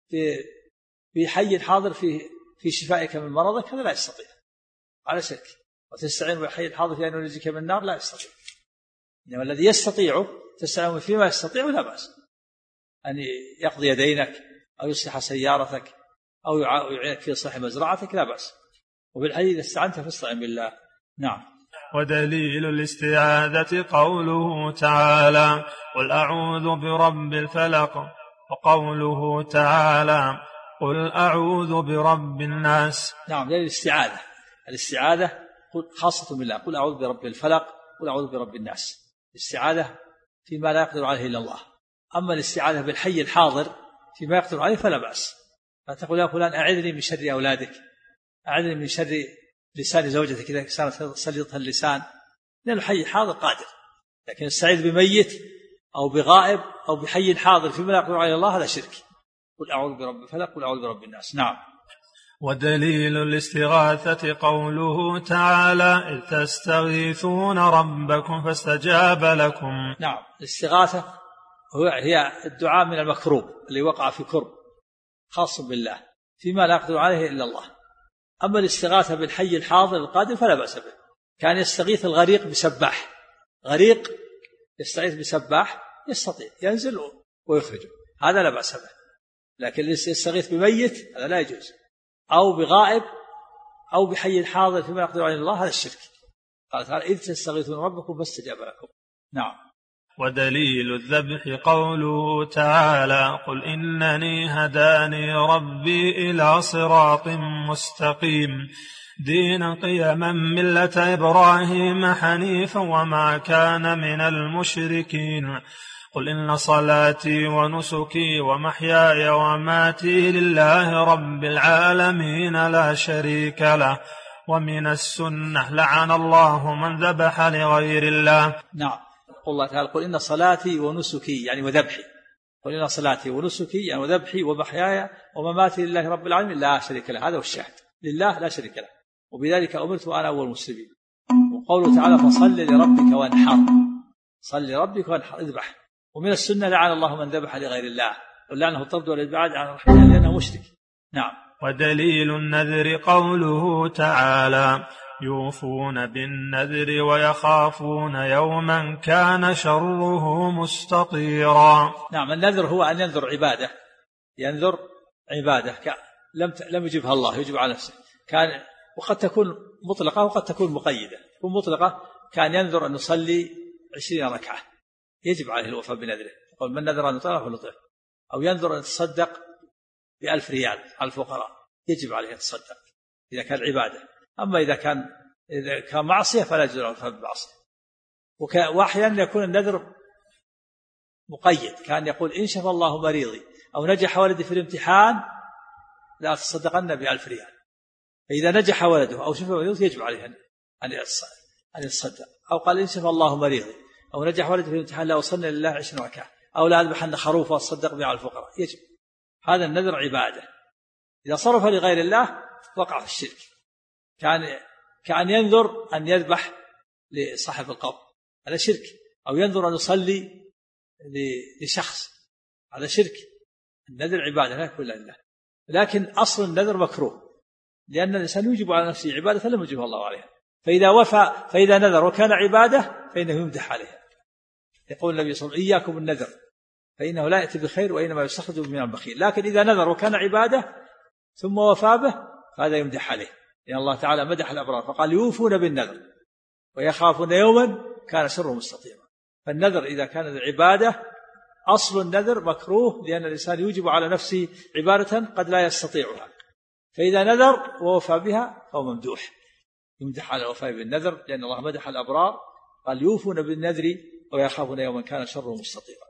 بحي حاضر في شفائك من مرضك، هذا لا يستطيع، على شرك. وتستعين بحي الحاضر في أن ينجيك من النار، لا يستطيع. إنما الذي يستطيع تستعين فيما يستطيع لا بأس، أن يقضي دينك أو يصلح سيارتك أو يعينك في إصلاح مزرعتك، لا بأس. وبالحديث: إذا استعنت فاستعن بالله. نعم. ودليل الاستعاذة قوله تعالى: قل أعوذ برب الفلق. وقوله تعالى: قل أعوذ برب الناس. نعم، دليل الاستعاذة خاصة بالله. قل أعوذ برب الفلق، قل أعوذ برب الناس. الاستعاذة فيما لا يقدر عليه إلا الله. أما الاستعاذة بالحي الحاضر فيما يقدر عليه فلا بأس. فتقول يا فلان أعذني من شر أولادك، أعذني من شر لسان زوجتك إذا كانت سليطها اللسان، لأن الحي حاضر قادر. لكن السعيد بميت أو بغائب أو بحي حاضر فيما لا يقدر عليه الله هذا شرك. قل أعوذ برب الفلق قل أعوذ برب الناس. نعم. ودليل الاستغاثة قوله تعالى إذ تستغيثون ربكم فاستجاب لكم. نعم. الاستغاثة هي الدعاء من المكروب اللي وقع في كرب خاص بالله فيما لا يقدر عليه إلا الله. أما الاستغاثة بالحي الحاضر القادر فلا بأس به. كان يستغيث الغريق بسباح، غريق يستغيث بسباح يستطيع ينزل ويخرجه، هذا لا بأس به. لكن يستغيث بميت هذا لا يجوز، أو بغائب أو بحي حاضر فيما يقدر عليه الله، هذا الشرك. قال تعالى إذ تستغيثون ربكم فاستجاب لكم. نعم. ودليل الذبح قوله تعالى قل إنني هداني ربي إلى صراط مستقيم دينا قيما ملة إبراهيم حنيفا وما كان من المشركين قل إن صلاتي ونسكي ومحياي وماتي لله رب العالمين لا شريك له ومن السنة لعن الله من ذبح لغير الله. نعم. الله تعالى قل إن صلاتي ونسكي يعني وذبحي، قل إن صلاتي ونسكي يعني وذبحي ومحياي ومماتي لله رب العالمين لا شريك له، هذا هو الشاهد، لله لا شريك له، وبذلك أمرت وأنا أول المسلمين. وقوله تعالى فصل لربك وانحر، صل لربك وانحر اذبح. ومن السنة لعن الله من ذبح لغير الله ولعنه الطرد والإبعاد عن الرحمن لأنه مشرك. نعم. ودليل النذر قوله تعالى يوفون بالنذر ويخافون يوما كان شره مستطيرا. نعم. النذر هو أن ينذر عبادة، ينذر عبادة لم يجبها الله يجب على نفسه، كان وقد تكون مطلقة وقد تكون مقيدة. تكون مطلقة كان ينذر أن يصلي 20 ركعة يجب عليه الوفاء بنذره، يقول من نذر أن يطيع فليطيع. أو ينذر أن يتصدق ب1000 ريال على الفقراء يجب عليه أن يتصدق إذا كان عبادة. أما إذا كان معصية فلا يجوز له الوفاء بالمعصية. وأحيانا يكون النذر مقيد، كان يقول إن شفى الله مريضي أو نجح ولدي في الامتحان لا تصدقن ب1000 ريال. فإذا نجح ولده أو شفى مريض يجب عليه أن يتصدق. أو قال إن شفى الله مريضي أو نجح ولدي في الامتحان لا أصلي لله 20 ركعة أو لا أذبحن خروف وأتصدق به على الفقراء، يجب. هذا النذر عبادة. إذا صرف لغير الله وقع في الشرك. كان ينذر أن يذبح لصاحب القبر هذا شرك، أو ينذر أن يصلي لشخص هذا شرك. النذر عبادة لا يكون لله، لكن أصل النذر مكروه لأن الإنسان يوجب على نفسه عبادة لم يوجبها الله عليها. فإذا نذر وكان عبادة فإنه يمدح عليها. يقول النبي صلى الله عليه وسلم إياكم النذر فإنه لا يأتي بخير وإنما يستخرج من البخيل. لكن إذا نذر وكان عبادة ثم وفى به فهذا يمدح عليه، لأن الله تعالى مدح الأبرار فقال يوفون بالنذر ويخافون يوما كان شره مستطيرا. فالنذر إذا كان عبادة أصل النذر مكروه لأن الإنسان يوجب على نفسه عبادة قد لا يستطيعها، فإذا نذر ووفى بها فهو ممدوح، يمدح على الوفاء بالنذر لأن الله مدح الأبرار قال يوفون بالنذر ويخافون يوما كان شره مستطيرا.